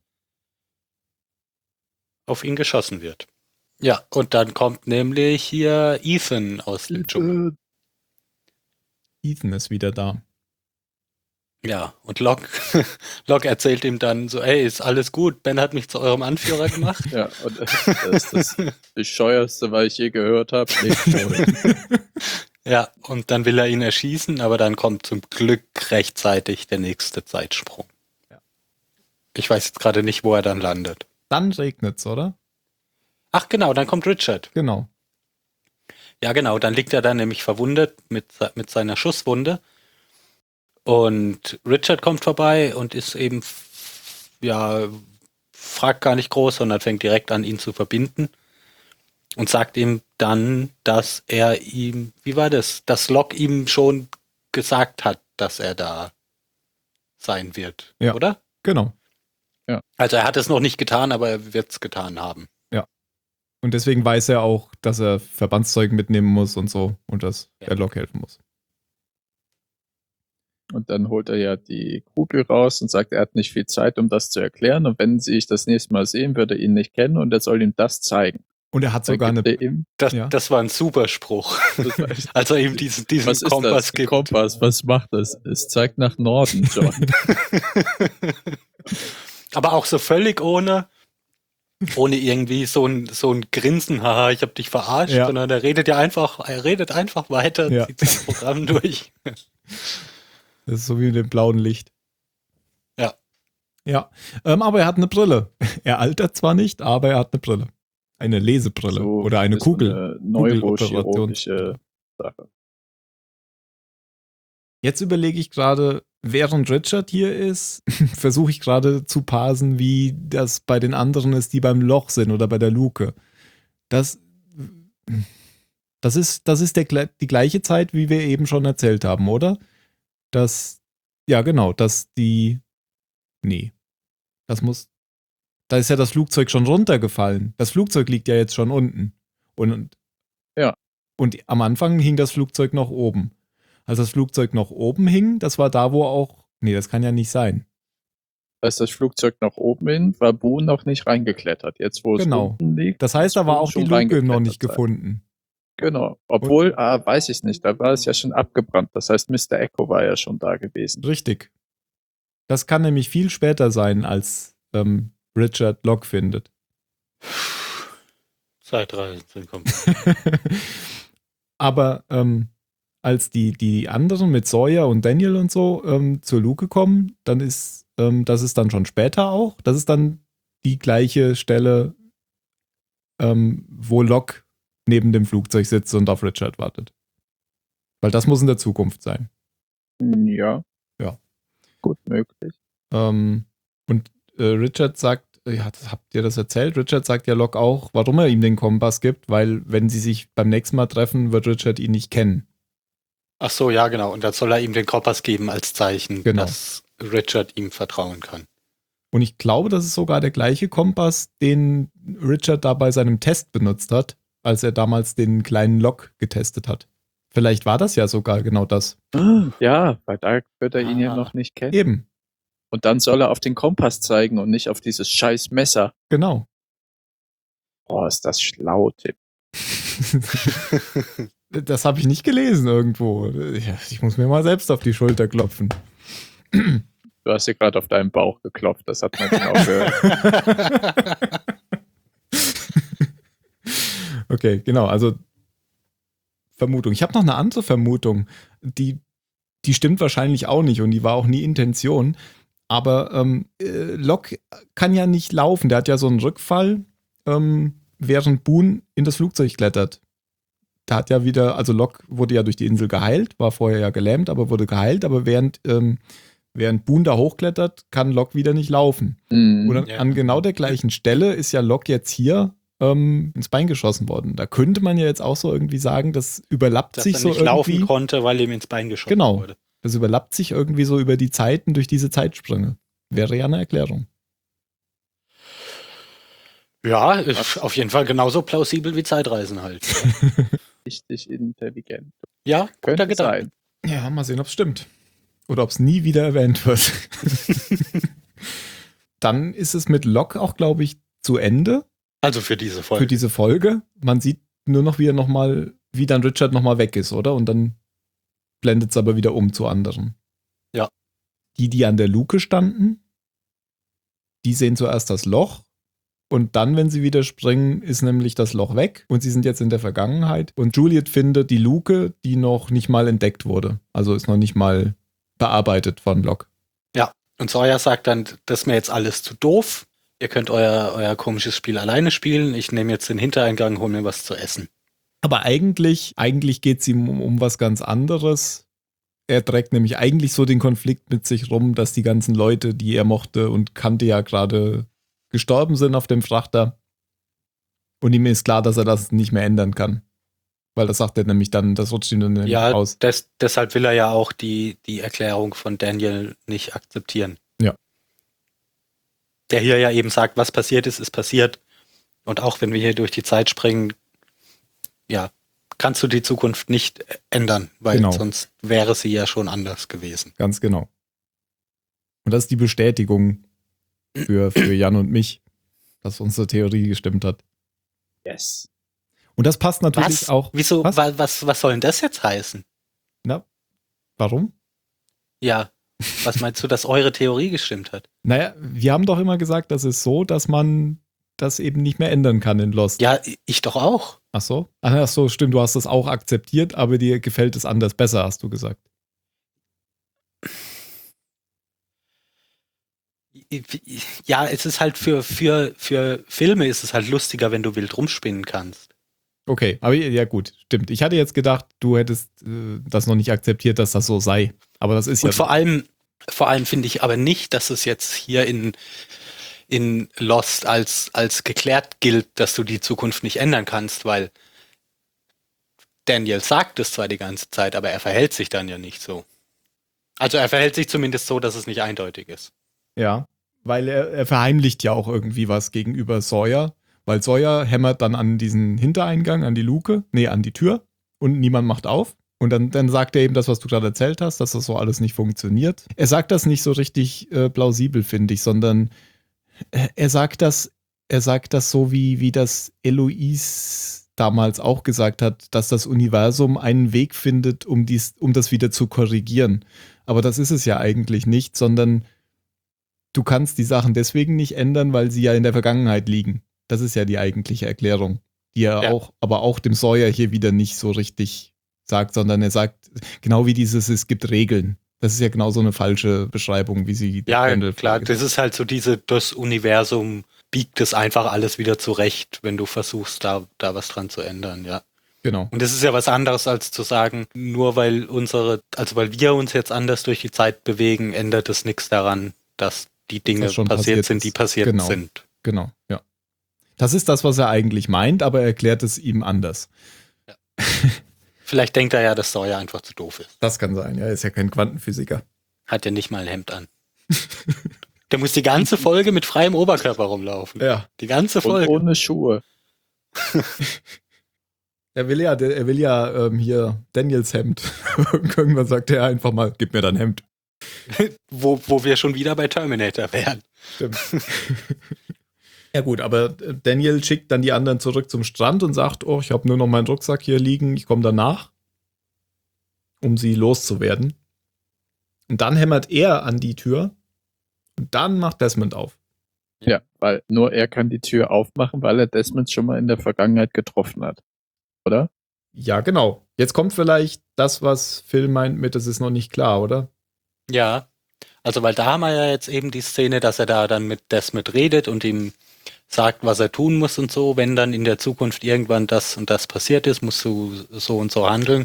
Auf ihn geschossen wird. Ja, und dann kommt nämlich hier Ethan aus dem Dschungel. Ethan ist wieder da. Ja, und Locke, Locke erzählt ihm dann so, ey, ist alles gut, Ben hat mich zu eurem Anführer gemacht. Ja, und das ist das Bescheuerste, was ich je gehört habe. Ja, und dann will er ihn erschießen, aber dann kommt zum Glück rechtzeitig der nächste Zeitsprung. Ja. Ich weiß jetzt gerade nicht, wo er dann landet. Dann regnet's, oder? Ach genau, dann kommt Richard. Genau. Ja genau, dann liegt er da nämlich verwundet mit, se- mit seiner Schusswunde. Und Richard kommt vorbei und ist eben, f- ja, fragt gar nicht groß, sondern fängt direkt an, ihn zu verbinden. Und sagt ihm dann, dass er ihm, wie war das, dass Locke ihm schon gesagt hat, dass er da sein wird, Ja. oder? Genau. Also er hat es noch nicht getan, aber er wird es getan haben. Und deswegen weiß er auch, dass er Verbandszeug mitnehmen muss und so und dass Ja. der Lok helfen muss. Und dann holt er ja die Kugel raus und sagt, er hat nicht viel Zeit, um das zu erklären. Und wenn sie sich das nächste Mal sehen, würde er ihn nicht kennen und er soll ihm das zeigen. Und er hat Dann sogar eine. gibt er ihm, Das, Ja. das war ein super Spruch. das war echt- Als er ihm diesen, diesen was ist Kompass das? gibt. Kompass, was macht das? Es zeigt nach Norden, John. Aber auch so völlig ohne, ohne irgendwie so ein, so ein Grinsen, haha, ich hab dich verarscht, Ja. sondern er redet ja einfach, er redet einfach weiter, Ja. zieht sein Programm durch. Das ist so wie mit dem blauen Licht. Ja. Ja. Ähm, aber er hat eine Brille. Er altert zwar nicht, aber er hat eine Brille. Eine Lesebrille So oder eine ist so Kugel. Eine Kugeloperation. neurochirurgische Sache. Jetzt überlege ich gerade, während Richard hier ist, versuche ich gerade zu parsen, wie das bei den anderen ist, die beim Loch sind oder bei der Luke. Das, das ist, das ist der, gle- die gleiche Zeit, wie wir eben schon erzählt haben, oder? Dass, ja genau, dass die, nee, das muss, da ist ja das Flugzeug schon runtergefallen. Das Flugzeug liegt ja jetzt schon unten. Und, Ja. Und am Anfang hing das Flugzeug noch oben. Als das Flugzeug noch oben hing, das war da, wo auch, nee, das kann ja nicht sein. Als das Flugzeug nach oben hin, war Boone noch nicht reingeklettert. Jetzt, wo es Genau. unten liegt. Das heißt, da war Boone auch die schon Luke noch reingeklettert nicht sein. gefunden. Genau. Obwohl, ah, weiß ich nicht, da war es ja schon abgebrannt. Das heißt, Mister Echo war ja schon da gewesen. Richtig. Das kann nämlich viel später sein, als ähm, Richard Locke findet. Zeitreisen sind kommen. Aber ähm, als die, die anderen mit Sawyer und Daniel und so ähm, zur Luke kommen, dann ist ähm, das ist dann schon später auch. Das ist dann die gleiche Stelle, ähm, wo Locke neben dem Flugzeug sitzt und auf Richard wartet. Weil das muss in der Zukunft sein. Ja. Ja. Gut möglich. Ähm, und äh, Richard sagt, ja, das, habt ihr das erzählt? Richard sagt ja Locke auch, warum er ihm den Kompass gibt, weil wenn sie sich beim nächsten Mal treffen, wird Richard ihn nicht kennen. Ach so, ja genau. Und dann soll er ihm den Kompass geben als Zeichen, Genau. dass Richard ihm vertrauen kann. Und ich glaube, das ist sogar der gleiche Kompass, den Richard da bei seinem Test benutzt hat, als er damals den kleinen Locke getestet hat. Vielleicht war das ja sogar genau das. Ja, weil da wird er ihn ja Ah. noch nicht kennen. Eben, Und dann soll er auf den Kompass zeigen und nicht auf dieses scheiß Messer. genau. Oh, ist das schlau, Tipp. Das habe ich nicht gelesen irgendwo. Ja, ich muss mir mal selbst auf die Schulter klopfen. Du hast dir gerade auf deinen Bauch geklopft, das hat man genau gehört. Okay, genau, also Vermutung. Ich habe noch eine andere Vermutung, die die stimmt wahrscheinlich auch nicht und die war auch nie Intention. Aber ähm, äh, Locke kann ja nicht laufen. Der hat ja so einen Rückfall, ähm, während Boone in das Flugzeug klettert. Da hat ja wieder, also Locke wurde ja durch die Insel geheilt, war vorher ja gelähmt, aber wurde geheilt. Aber während, ähm, während Boone da hochklettert, kann Locke wieder nicht laufen. Mhm. Und an, Ja. an genau der gleichen Stelle ist ja Locke jetzt hier ähm, ins Bein geschossen worden. Da könnte man ja jetzt auch so irgendwie sagen, das überlappt Dass sich er so nicht irgendwie. laufen konnte, weil ihm ins Bein geschossen Genau. wurde. Das überlappt sich irgendwie so über die Zeiten durch diese Zeitsprünge. Wäre ja eine Erklärung. Ja, ist auf jeden Fall genauso plausibel wie Zeitreisen halt. Richtig intelligent. Ja, guter Könnte Gedanke. sein. Ja, mal sehen, ob es stimmt. Oder ob es nie wieder erwähnt wird. Dann ist es mit Locke auch, glaube ich, zu Ende Also für diese Folge. für diese Folge. Man sieht nur noch, wie er noch mal, wie dann Richard nochmal weg ist, oder? Und dann blendet es aber wieder um zu anderen. Ja. Die, die an der Luke standen, die sehen zuerst das Loch. Und dann, wenn sie wieder springen, ist nämlich das Loch weg. Und sie sind jetzt in der Vergangenheit. Und Juliet findet die Luke, die noch nicht mal entdeckt wurde. Also ist noch nicht mal bearbeitet von Locke. Und Sawyer sagt dann, das ist mir jetzt alles zu doof. Ihr könnt euer, euer komisches Spiel alleine spielen. Ich nehme jetzt den Hintereingang, hol mir was zu essen. Aber eigentlich, eigentlich geht es ihm um, um was ganz anderes. Er trägt nämlich eigentlich so den Konflikt mit sich rum, dass die ganzen Leute, die er mochte und kannte, ja gerade gestorben sind auf dem Frachter. Und ihm ist klar, dass er das nicht mehr ändern kann. Weil das sagt er nämlich dann, das rutscht ihm dann nämlich Ja, aus. des, deshalb will er ja auch die, die Erklärung von Daniel nicht akzeptieren. Ja. Der hier ja eben sagt, was passiert ist, ist passiert. Und auch wenn wir hier durch die Zeit springen, ja, kannst du die Zukunft nicht ändern, weil Genau. sonst wäre sie ja schon anders gewesen. Ganz genau. Und das ist die Bestätigung für, für Jan und mich, dass unsere Theorie gestimmt hat. Yes. Und das passt natürlich Was? auch. Wieso, Was? was? Was, was soll denn das jetzt heißen? Na, warum? Ja, was meinst du, dass eure Theorie gestimmt hat? Naja, wir haben doch immer gesagt, das ist so, dass man das eben nicht mehr ändern kann in Lost. Ja, ich doch auch. Ach so? Ach so, stimmt, du hast das auch akzeptiert, aber dir gefällt es anders besser, hast du gesagt. Ja, es ist halt für, für, für Filme ist es halt lustiger, wenn du wild rumspinnen kannst. Okay, aber ja gut, stimmt. Ich hatte jetzt gedacht, du hättest äh, das noch nicht akzeptiert, dass das so sei. Aber das ist ja Und vor allem, vor allem finde ich aber nicht, dass es jetzt hier in, in Lost als, als geklärt gilt, dass du die Zukunft nicht ändern kannst, weil Daniel sagt es zwar die ganze Zeit, aber er verhält sich dann ja nicht so. Also er verhält sich zumindest so, dass es nicht eindeutig ist. Ja, weil er, er verheimlicht ja auch irgendwie was gegenüber Sawyer, weil Sawyer hämmert dann an diesen Hintereingang, an die Luke, nee, an die Tür und niemand macht auf. Und dann, dann sagt er eben das, was du gerade erzählt hast, dass das so alles nicht funktioniert. Er sagt das nicht so richtig äh, plausibel, finde ich, sondern er, er sagt das, er sagt das so, wie, wie das Eloise damals auch gesagt hat, dass das Universum einen Weg findet, um, dies, um das wieder zu korrigieren. Aber das ist es ja eigentlich nicht, sondern du kannst die Sachen deswegen nicht ändern, weil sie ja in der Vergangenheit liegen. Das ist ja die eigentliche Erklärung, die er Ja. auch, aber auch dem Sawyer hier wieder nicht so richtig sagt, sondern er sagt, genau wie dieses, es gibt Regeln. Das ist ja genau so eine falsche Beschreibung, wie sie Ja, Randall klar, vorgesagt das ist halt so diese, das Universum biegt es einfach alles wieder zurecht, wenn du versuchst, da, da was dran zu ändern, ja. Genau. Und das ist ja was anderes, als zu sagen, nur weil unsere, also weil wir uns jetzt anders durch die Zeit bewegen, ändert es nichts daran, dass die Dinge Was schon passiert, passiert sind, ist. die passiert Genau. sind. Genau, ja. Das ist das, was er eigentlich meint, aber er erklärt es ihm anders. Vielleicht denkt er ja, dass Sawyer einfach zu doof ist. Das kann sein, ja, er ist ja kein Quantenphysiker. Hat ja nicht mal ein Hemd an. Der muss die ganze Folge mit freiem Oberkörper rumlaufen. Ja. Die ganze Und Folge. ohne Schuhe. Er will ja, der, er will ja ähm, hier Daniels Hemd. Irgendwann sagt er einfach mal, gib mir dein Hemd. Wo, wo wir schon wieder bei Terminator wären. Stimmt. Ja gut, aber Daniel schickt dann die anderen zurück zum Strand und sagt, oh, ich habe nur noch meinen Rucksack hier liegen, ich komme danach, um sie loszuwerden. Und dann hämmert er an die Tür und dann macht Desmond auf. Ja, weil nur er kann die Tür aufmachen, weil er Desmond schon mal in der Vergangenheit getroffen hat. Oder? Ja, genau. Jetzt kommt vielleicht das, was Phil meint mit, das ist noch nicht klar, oder? Ja, also weil da haben wir ja jetzt eben die Szene, dass er da dann mit Desmond redet und ihm sagt, was er tun muss und so. Wenn dann in der Zukunft irgendwann das und das passiert ist, musst du so und so handeln.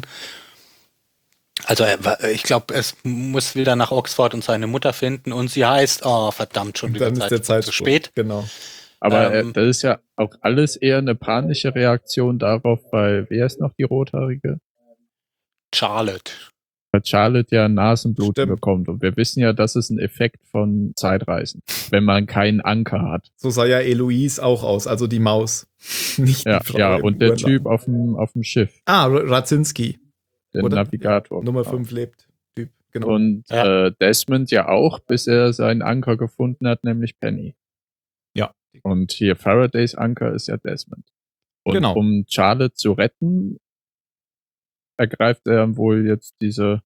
Also er, ich glaube, es muss wieder nach Oxford und seine Mutter finden und sie heißt, oh verdammt, schon Und wieder dann ist Zeit, der Zeitpunkt zu spät. Genau. Aber Ähm, äh, das ist ja auch alles eher eine panische Reaktion darauf, weil wer ist noch die Rothaarige? Charlotte. Weil Charlotte ja Nasenbluten Stimmt. bekommt. Und wir wissen ja, das ist ein Effekt von Zeitreisen, wenn man keinen Anker hat. So sah ja Eloise auch aus, also die Maus. Nicht Ja, die Frau ja im und der Urlaub. Typ auf dem, auf dem Schiff, Ah, R- Radzinski. der Oder? Navigator. Nummer genau. fünf lebt. Typ, genau. Und Ja. äh, Desmond ja auch, bis er seinen Anker gefunden hat, nämlich Penny. Ja. Und hier Faradays Anker ist ja Desmond. Und Genau. um Charlotte zu retten, ergreift er wohl jetzt diese,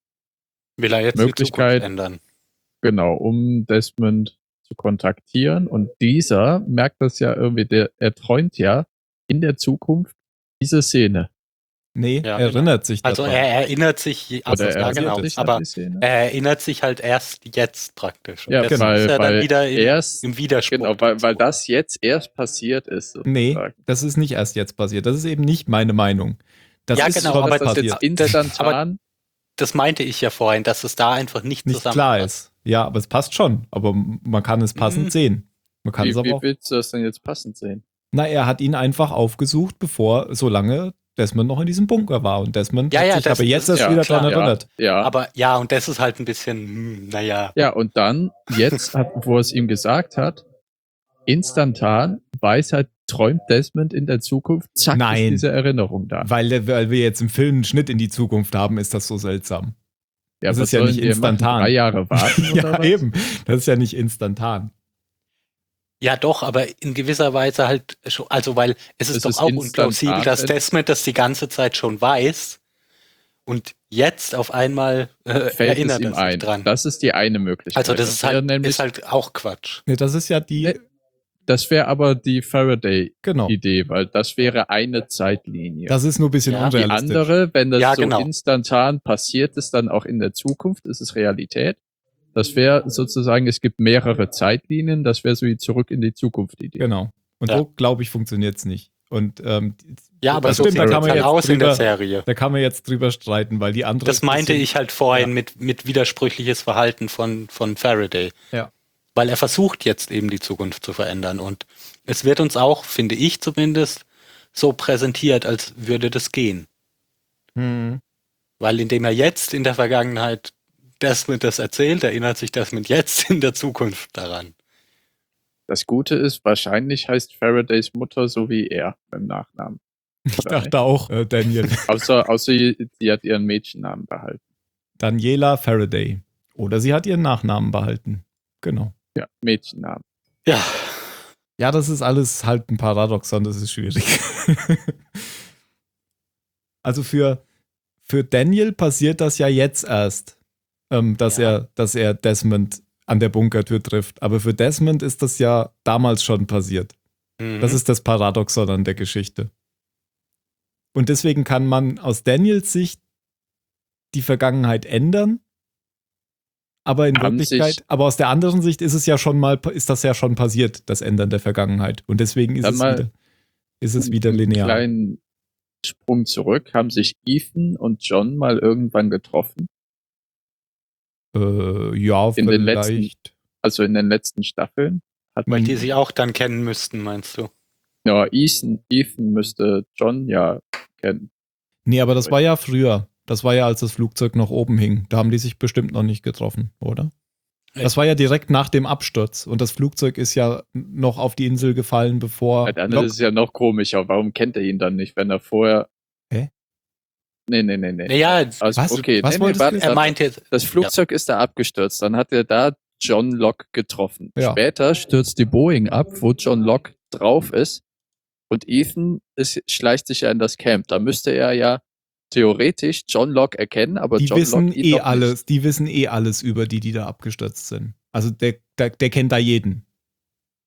Will er jetzt Möglichkeit- die Zukunft ändern. genau, um Desmond zu kontaktieren. Und dieser merkt das ja irgendwie, der, er träumt ja in der Zukunft diese Szene. Nee, Ja, er erinnert sich Also daran. er erinnert sich, also Oder ja er genau, erinnert sich an aber die Szene. er erinnert sich halt erst jetzt praktisch. Und Ja, das weil- ist ja weil dann wieder im, erst, im Widerspruch. Genau, weil, weil dazu. das jetzt erst passiert ist. Nee, sozusagen. das ist nicht erst jetzt passiert. Das ist eben nicht meine Meinung. Das Ja, ist genau, schon aber Dass das passiert. jetzt instantan, Das meinte ich ja vorhin, dass es da einfach nicht, nicht klar ist. Ja, aber es passt schon. Aber man kann es passend Mhm. sehen. Man kann wie, es aber wie auch. willst du das denn jetzt passend sehen? Na, er hat ihn einfach aufgesucht, bevor, solange Desmond noch in diesem Bunker war. Und Desmond Ja, hat ja, sich das- aber jetzt das erst ist wieder ja klar. daran erinnert. Ja, Aber ja, und das ist halt ein bisschen, hm, naja. ja, und dann, jetzt, hat, wo er es ihm gesagt hat, instantan weiß halt, träumt Desmond in der Zukunft, zack, Nein. ist diese Erinnerung da. Weil, der, weil wir jetzt im Film einen Schnitt in die Zukunft haben, ist das so seltsam. Ja, das was ist ja sollen nicht wir machen? instantan. Drei Jahre warten oder Ja, was? eben. Das ist ja nicht instantan. Ja, doch, aber in gewisser Weise halt schon, also weil es ist Es doch ist auch instantan, unplausibel, dass wenn- Desmond das die ganze Zeit schon weiß und jetzt auf einmal äh, Fällt erinnert es er ihm sich ein. dran. Das ist die eine Möglichkeit. Also das ist wäre halt, nämlich, ist halt auch Quatsch. Nee, das ist ja die, Nee. das wäre aber die Faraday-Idee, genau. weil das wäre eine Zeitlinie. Das ist nur ein bisschen Ja. Die unrealistisch. andere, wenn das Ja, so genau. instantan passiert ist, dann auch in der Zukunft, ist es Realität. Das wäre sozusagen, es gibt mehrere Zeitlinien, das wäre so die Zurück in die Zukunft-Idee. Genau. Und Ja. so, glaube ich, funktioniert es nicht. Und ähm, Ja, aber das so stimmt, sieht da es kann man halt jetzt aus in der drüber, Serie. da kann man jetzt drüber streiten, weil die andere. Das meinte bisschen- ich halt vorhin Ja. mit, mit widersprüchliches Verhalten von, von Faraday. Ja. Weil er versucht jetzt eben die Zukunft zu verändern. Und es wird uns auch, finde ich zumindest, so präsentiert, als würde das gehen. Hm. Weil indem er jetzt in der Vergangenheit Desmond das erzählt, erinnert sich Desmond jetzt in der Zukunft daran. Das Gute ist, wahrscheinlich heißt Faradays Mutter so wie er beim Nachnamen. Ich dachte auch, äh, Daniel. Außer, außer sie sie hat ihren Mädchennamen behalten. Daniela Faraday. Oder sie hat ihren Nachnamen behalten. Genau. Ja, Mädchennamen. Ja, Ja, das ist alles halt ein Paradoxon, das ist schwierig. Also für, für Daniel passiert das ja jetzt erst, ähm, dass, Ja. er, dass er Desmond an der Bunkertür trifft. Aber für Desmond ist das ja damals schon passiert. mhm. Das ist das Paradoxon an der Geschichte. Und deswegen kann man aus Daniels Sicht die Vergangenheit ändern, aber in Haben Wirklichkeit, sich- aber aus der anderen Sicht ist es ja schon mal, ist das ja schon passiert, das Ändern der Vergangenheit. Und deswegen ist Dann es mal wieder, ist es wieder einen linear. kleinen Sprung zurück. Haben sich Ethan und John mal irgendwann getroffen? Äh, ja, In den letzten- vielleicht. Also in den letzten Staffeln? Hat Weil man, die sich auch dann kennen müssten, meinst du? ja, Ethan, Ethan müsste John ja kennen. Nee, aber das war ja früher. Das war ja, als das Flugzeug noch oben hing. Da haben die sich bestimmt noch nicht getroffen, oder? Das war ja direkt nach dem Absturz. Und das Flugzeug ist ja noch auf die Insel gefallen, bevor. Ja, dann Lok- ist es ja noch komischer. Warum kennt er ihn dann nicht, wenn er vorher. Hä? Nee, nee, nee, nee. Naja, Also, Was? okay, Was nee, nee, wolltest du warte, jetzt? er warte. meint jetzt, Das Flugzeug ist da abgestürzt. Dann hat er da John Locke getroffen. Ja. Später stürzt die Boeing ab, wo John Locke drauf ist. Und Ethan ist, schleicht sich ja in das Camp. Da müsste er ja theoretisch John Locke erkennen, aber die John wissen Locke ihn eh noch alles, Nicht. die wissen eh alles über die, die da abgestürzt sind. Also der, der, der kennt da jeden.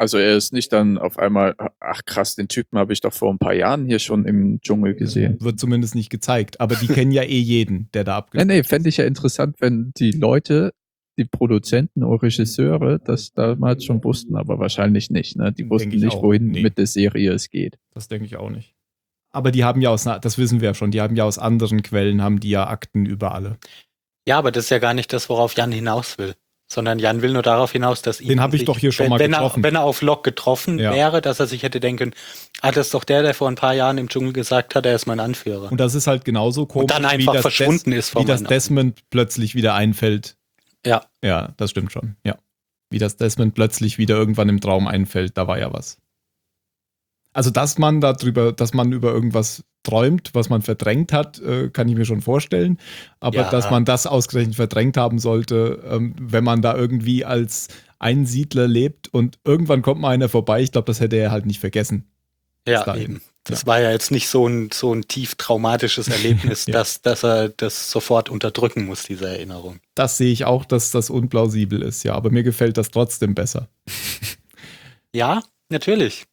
Also er ist nicht dann auf einmal, ach krass, den Typen habe ich doch vor ein paar Jahren hier schon im Dschungel gesehen. Wird zumindest nicht gezeigt. Aber die kennen ja eh jeden, der da Nee, abgespielt nee, fände ich ja interessant, wenn die Leute, die Produzenten oder Regisseure das damals schon wussten, aber wahrscheinlich nicht. Ne? Die Denk wussten ich nicht, auch. wohin Nee. mit der Serie es geht. Das denke ich auch nicht. Aber die haben ja aus, das wissen wir ja schon, die haben ja aus anderen Quellen, haben die ja Akten über alle. Ja, aber das ist ja gar nicht das, worauf Jan hinaus will. Sondern Jan will nur darauf hinaus, dass ihn Den habe ich sich- doch hier schon wenn, mal wenn getroffen. Er, wenn er auf Locke getroffen Ja. wäre, dass er sich hätte denken, ah, das ist doch der, der vor ein paar Jahren im Dschungel gesagt hat, er ist mein Anführer. Und das ist halt genauso komisch, Und dann wie einfach das, verschwunden Des, ist vor wie das meinen Augen. Desmond plötzlich wieder einfällt. Ja. Ja, das stimmt schon. Ja. Wie das Desmond plötzlich wieder irgendwann im Traum einfällt, da war ja was. Also, dass man darüber, dass man über irgendwas träumt, was man verdrängt hat, äh, kann ich mir schon vorstellen. Aber Ja. dass man das ausgerechnet verdrängt haben sollte, ähm, wenn man da irgendwie als Einsiedler lebt und irgendwann kommt mal einer vorbei, ich glaube, das hätte er halt nicht vergessen. Bis Ja, dahin. eben. Das Ja. war ja jetzt nicht so ein, so ein tief traumatisches Erlebnis, Ja. dass, dass er das sofort unterdrücken muss, diese Erinnerung. Das sehe ich auch, dass das unplausibel ist, ja. Aber mir gefällt das trotzdem besser. Ja, natürlich.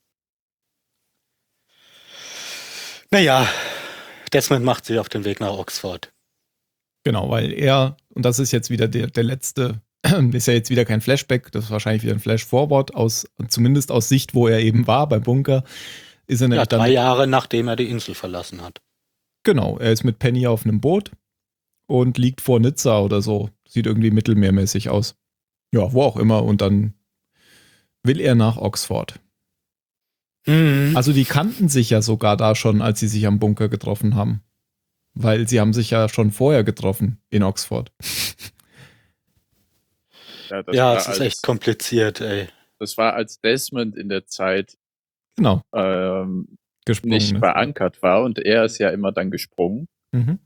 Naja, Desmond macht sich auf den Weg nach Oxford. Genau, weil er, und das ist jetzt wieder der, der letzte, ist ja jetzt wieder kein Flashback, das ist wahrscheinlich wieder ein Flash-Forward, aus, zumindest aus Sicht, wo er eben war, beim Bunker, ist er Ja, nämlich drei dann, Jahre nachdem er die Insel verlassen hat. genau, er ist mit Penny auf einem Boot und liegt vor Nizza oder so, sieht irgendwie mittelmeermäßig aus. Ja, wo auch immer, und dann will er nach Oxford. Mhm. Also die kannten sich ja sogar da schon, als sie sich am Bunker getroffen haben. Weil sie haben sich ja schon vorher getroffen in Oxford. Ja, das, ja, war es ist als, echt kompliziert, ey. das war, als Desmond in der Zeit Genau, ähm, gesprungen. nicht ist. verankert war und er ist ja immer dann gesprungen, Mhm.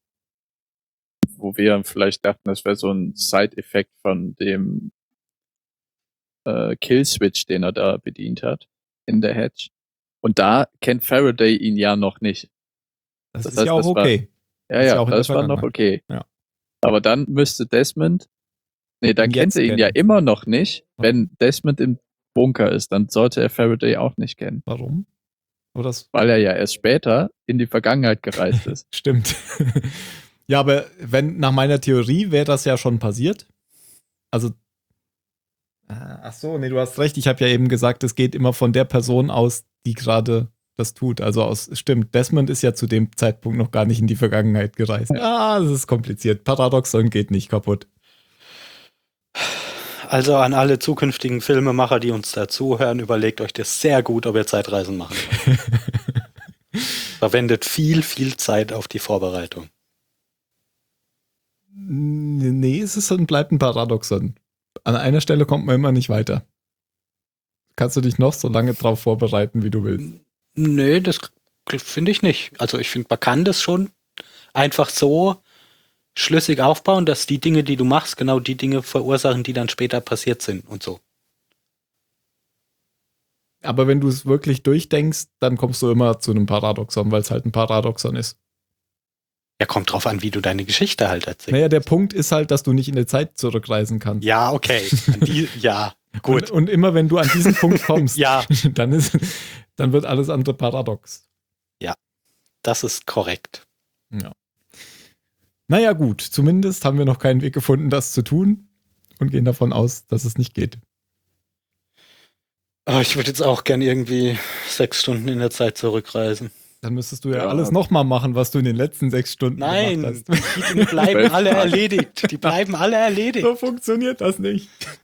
wo wir vielleicht dachten, das wäre so ein Side-Effekt von dem äh, Kill-Switch, den er da bedient hat in der Hedge. Und da kennt Faraday ihn ja noch nicht. Das, Das ist heißt, ja auch das war- okay. Ja, Ist ja ja, auch in das der war noch Vergangenheit. okay. Ja. Aber dann müsste Desmond, nee, dann Ihn kennt jetzt er ihn ja kennen. immer noch nicht. Wenn Desmond im Bunker ist, dann sollte er Faraday auch nicht kennen. Warum? Oder das Weil er ja erst später in die Vergangenheit gereist ist. stimmt. Ja, aber wenn nach meiner Theorie wäre das ja schon passiert. Also, äh, ach so, nee, du hast recht. Ich habe ja eben gesagt, es geht immer von der Person aus, die gerade das tut. Also aus, stimmt, Desmond ist ja zu dem Zeitpunkt noch gar nicht in die Vergangenheit gereist. Ah, das ist kompliziert. Paradoxon geht nicht kaputt. Also an alle zukünftigen Filmemacher, die uns da zuhören, überlegt euch das sehr gut, ob ihr Zeitreisen machen wollt. Verwendet viel, viel Zeit auf die Vorbereitung. Nee, es ist und bleibt ein Paradoxon. An einer Stelle kommt man immer nicht weiter. Kannst du dich noch so lange drauf vorbereiten, wie du willst. Nö, das finde ich nicht. Also ich finde, man kann das schon einfach so schlüssig aufbauen, dass die Dinge, die du machst, genau die Dinge verursachen, die dann später passiert sind und so. Aber wenn du es wirklich durchdenkst, dann kommst du immer zu einem Paradoxon, weil es halt ein Paradoxon ist. Ja, kommt drauf an, wie du deine Geschichte halt erzählst. Naja, der Punkt ist halt, dass du nicht in der Zeit zurückreisen kannst. Ja, okay. An die, ja, gut. Und, und immer wenn du an diesen Punkt kommst, Ja, dann, ist, dann wird alles andere paradox. das ist korrekt. Ja. Naja, gut, zumindest haben wir noch keinen Weg gefunden, das zu tun und gehen davon aus, dass es nicht geht. Aber ich würde jetzt auch gern irgendwie sechs Stunden in der Zeit zurückreisen. Dann müsstest du ja, Ja. alles nochmal machen, was du in den letzten sechs Stunden Nein, gemacht hast. die Dinge bleiben alle erledigt. Die bleiben alle erledigt. So funktioniert das nicht.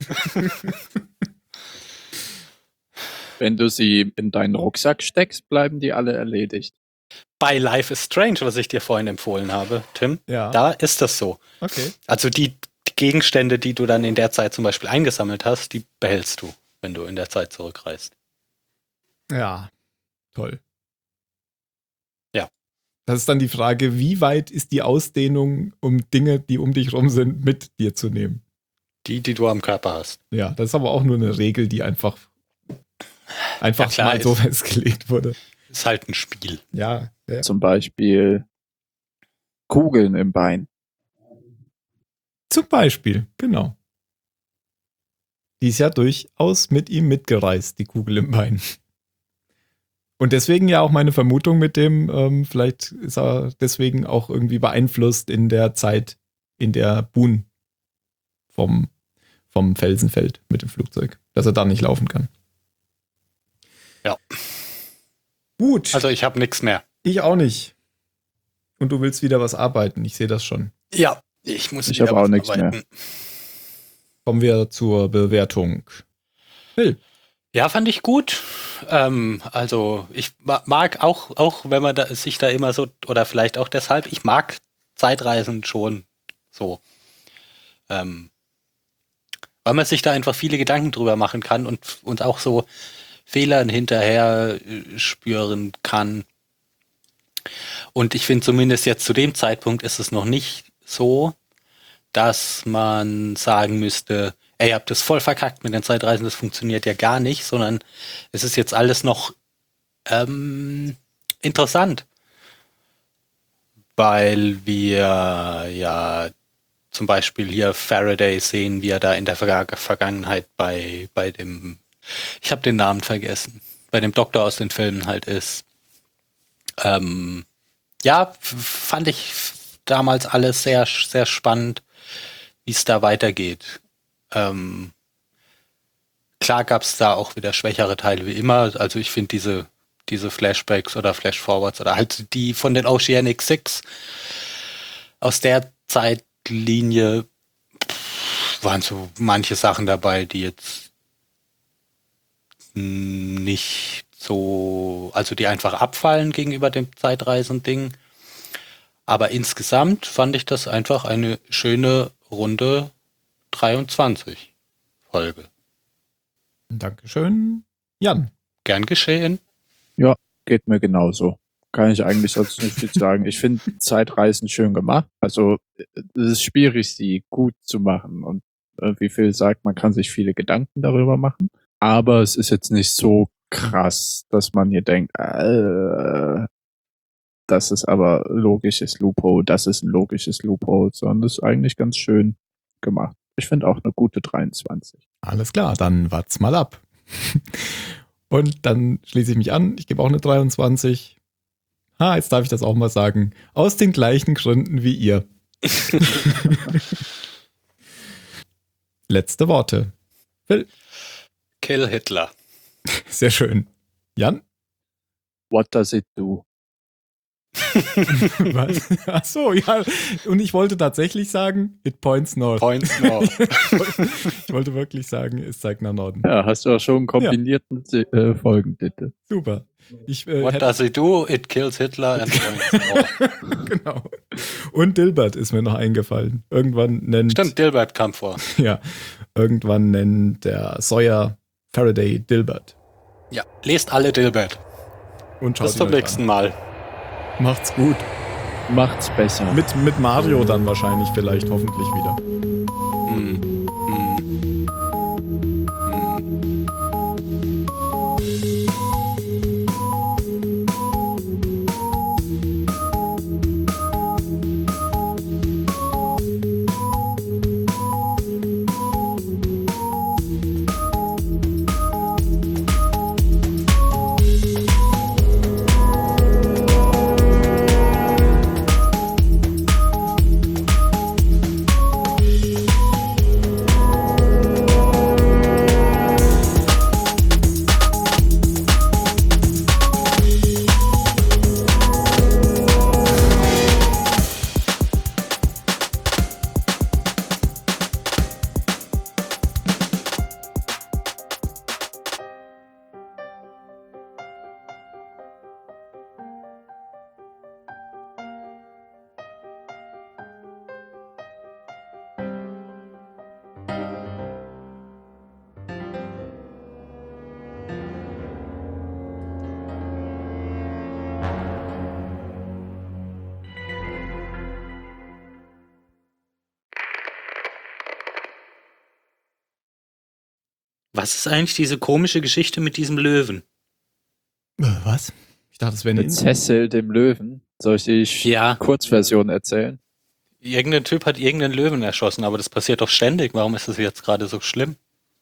Wenn du sie in deinen Rucksack steckst, bleiben die alle erledigt. Bei Life is Strange, was ich dir vorhin empfohlen habe, Tim, Ja, da ist das so. okay. Also die Gegenstände, die du dann in der Zeit zum Beispiel eingesammelt hast, die behältst du, wenn du in der Zeit zurückreist. Ja, toll. Ja. Das ist dann die Frage, wie weit ist die Ausdehnung, um Dinge, die um dich rum sind, mit dir zu nehmen? Die, die du am Körper hast. Ja, das ist aber auch nur eine Regel, die einfach, einfach Ja, klar, mal so ist- festgelegt wurde. Ist halt ein Spiel. Ja, ja. Zum Beispiel Kugeln im Bein. Zum Beispiel, genau. Die ist ja durchaus mit ihm mitgereist, die Kugel im Bein. Und deswegen ja auch meine Vermutung mit dem, ähm, vielleicht ist er deswegen auch irgendwie beeinflusst in der Zeit, in der Boone vom, vom Felsen fällt mit dem Flugzeug, dass er da nicht laufen kann. Ja. Gut. Also ich habe nichts mehr. Ich auch nicht. Und du willst wieder was arbeiten, ich sehe das schon. Ja, ich muss Ich wieder habe auch was nichts arbeiten. mehr. Kommen wir zur Bewertung. Phil. Ja, fand ich gut. Ähm, also ich ma- mag auch, auch wenn man da, sich da immer so, oder vielleicht auch deshalb, ich mag Zeitreisen schon so. Ähm, weil man sich da einfach viele Gedanken drüber machen kann und, und auch so Fehlern hinterher äh, spüren kann. Und ich finde zumindest jetzt zu dem Zeitpunkt ist es noch nicht so, dass man sagen müsste, ey, ihr habt das voll verkackt mit den Zeitreisen, das funktioniert ja gar nicht, sondern es ist jetzt alles noch ähm, interessant. Weil wir ja zum Beispiel hier Faraday sehen, wie er da in der Verga- Vergangenheit bei, bei dem, ich habe den Namen vergessen, bei dem Doktor aus den Filmen halt ist. Ähm, ja, f- fand ich damals alles sehr, sehr spannend, wie es da weitergeht. Ähm, klar gab es da auch wieder schwächere Teile wie immer. Also ich finde diese, diese Flashbacks oder Flashforwards oder halt die von den Oceanic Six aus der Zeitlinie pff, waren so manche Sachen dabei, die jetzt nicht so, also die einfach abfallen gegenüber dem Zeitreisen-Ding. Aber insgesamt fand ich das einfach eine schöne Runde dreiundzwanzig Folge. Dankeschön. Jan. Gern geschehen. Geht mir genauso. Kann ich eigentlich sonst nicht viel sagen. Ich finde Zeitreisen schön gemacht. Also es ist schwierig, sie gut zu machen. Und äh, wie Phil sagt, man kann sich viele Gedanken darüber machen. Aber es ist jetzt nicht so krass, dass man hier denkt, äh, das ist aber logisches Loophole, das ist ein logisches Loophole, sondern das ist eigentlich ganz schön gemacht. Ich finde auch eine gute dreiundzwanzig. Alles klar, dann wart's mal ab. Und dann schließe ich mich an. Ich gebe auch eine dreiundzwanzig. Ha, jetzt darf ich das auch mal sagen. Aus den gleichen Gründen wie ihr. Letzte Worte. Phil. Kill Hitler. Sehr schön. Jan? What does it do? Was? Ach so, ja. Und ich wollte tatsächlich sagen, it points north. Points north. Ich wollte wirklich sagen, es zeigt nach Norden. Ja, hast du auch schon einen kombinierten äh, Folgentitel. Super. Ich, äh, What hätte, does it do? It kills Hitler and points north. genau. Und Dilbert ist mir noch eingefallen. Irgendwann nennt, Stimmt, Dilbert kam vor. ja, irgendwann nennt der Sawyer Faraday Dilbert. Ja, lest alle Dilbert. Und schaut Bis zum ihn euch nächsten an. Mal. Macht's gut. Macht's besser. Mit, mit Mario dann wahrscheinlich vielleicht hoffentlich wieder. Hm. Hm. Was ist eigentlich diese komische Geschichte mit diesem Löwen? Äh, Was? Ich dachte, es wäre eine Mit Cecil, dem Löwen. Soll ich die Ja. Kurzversion erzählen? Irgendein Typ hat irgendeinen Löwen erschossen, aber das passiert doch ständig. Warum ist das jetzt gerade so schlimm?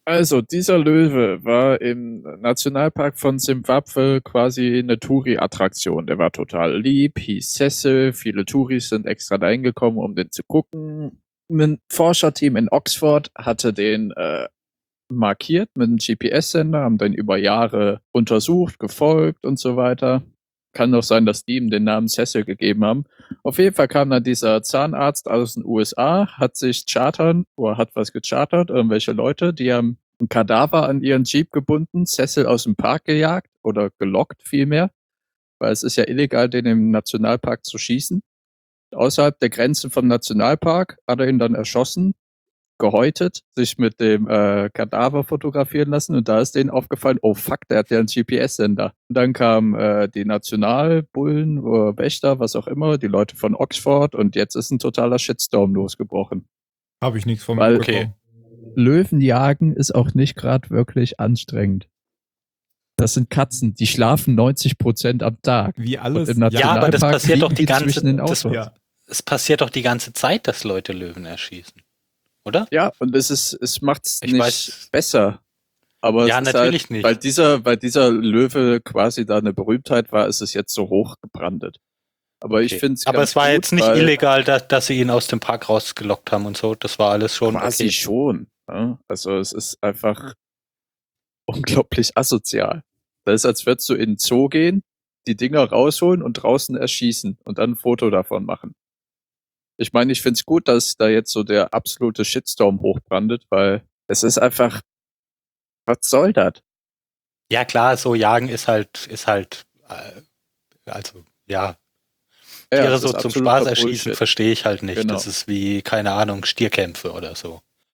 Also, dieser Löwe war im Nationalpark von Simbabwe quasi eine Touri-Attraktion. Der war total lieb, hieß Cecil. Viele Touris sind extra dahin gekommen, um den zu gucken. Ein Forscherteam in Oxford hatte den äh, markiert mit einem G P S-Sender, haben den über Jahre untersucht, gefolgt und so weiter. Kann doch sein, dass die ihm den Namen Cecil gegeben haben. Auf jeden Fall kam dann dieser Zahnarzt aus den U S A, hat sich chartern oder hat was gechartert, irgendwelche Leute, die haben ein Kadaver an ihren Jeep gebunden, Cecil aus dem Park gejagt oder gelockt vielmehr, weil es ist ja illegal, den im Nationalpark zu schießen. Außerhalb der Grenzen vom Nationalpark hat er ihn dann erschossen, gehäutet, sich mit dem äh, Kadaver fotografieren lassen und da ist denen aufgefallen, oh fuck, der hat ja einen G P S-Sender. Und dann kamen äh, die Nationalbullen oder Wächter, was auch immer, die Leute von Oxford und jetzt ist ein totaler Shitstorm losgebrochen. Habe ich nichts von Weil- mitbekommen. Löwenjagen ist auch nicht gerade wirklich anstrengend. Das sind Katzen, die schlafen neunzig Prozent am Tag. Wie Und alles. im Ja, aber das Nationalpark passiert doch fliegen die ganze- zwischen den das- Autos. Ja. Es passiert doch die ganze Zeit, dass Leute Löwen erschießen. Oder? Ja, und es ist, es macht's Ich nicht weiß- besser. Aber Ja, es ist natürlich halt, nicht. Weil dieser, weil dieser Löwe quasi da eine Berühmtheit war, ist es jetzt so hochgebrandet. Aber ich Okay. finde es Aber es war gut, jetzt nicht weil illegal, dass, dass sie ihn aus dem Park rausgelockt haben und so. Das war alles schon quasi okay. schon. Ja? Also es ist einfach unglaublich asozial. Das ist, als würdest du in den Zoo gehen, die Dinger rausholen und draußen erschießen und dann ein Foto davon machen. Ich meine, ich finde es gut, dass da jetzt so der absolute Shitstorm hochbrandet, weil es ist einfach, was soll das? Ja klar, so jagen ist halt, ist halt, äh, also ja, Tiere das so ist zum absoluter Spaß erschießen, Bullshit. verstehe ich halt nicht. Genau. Das ist wie, keine Ahnung, Stierkämpfe oder so.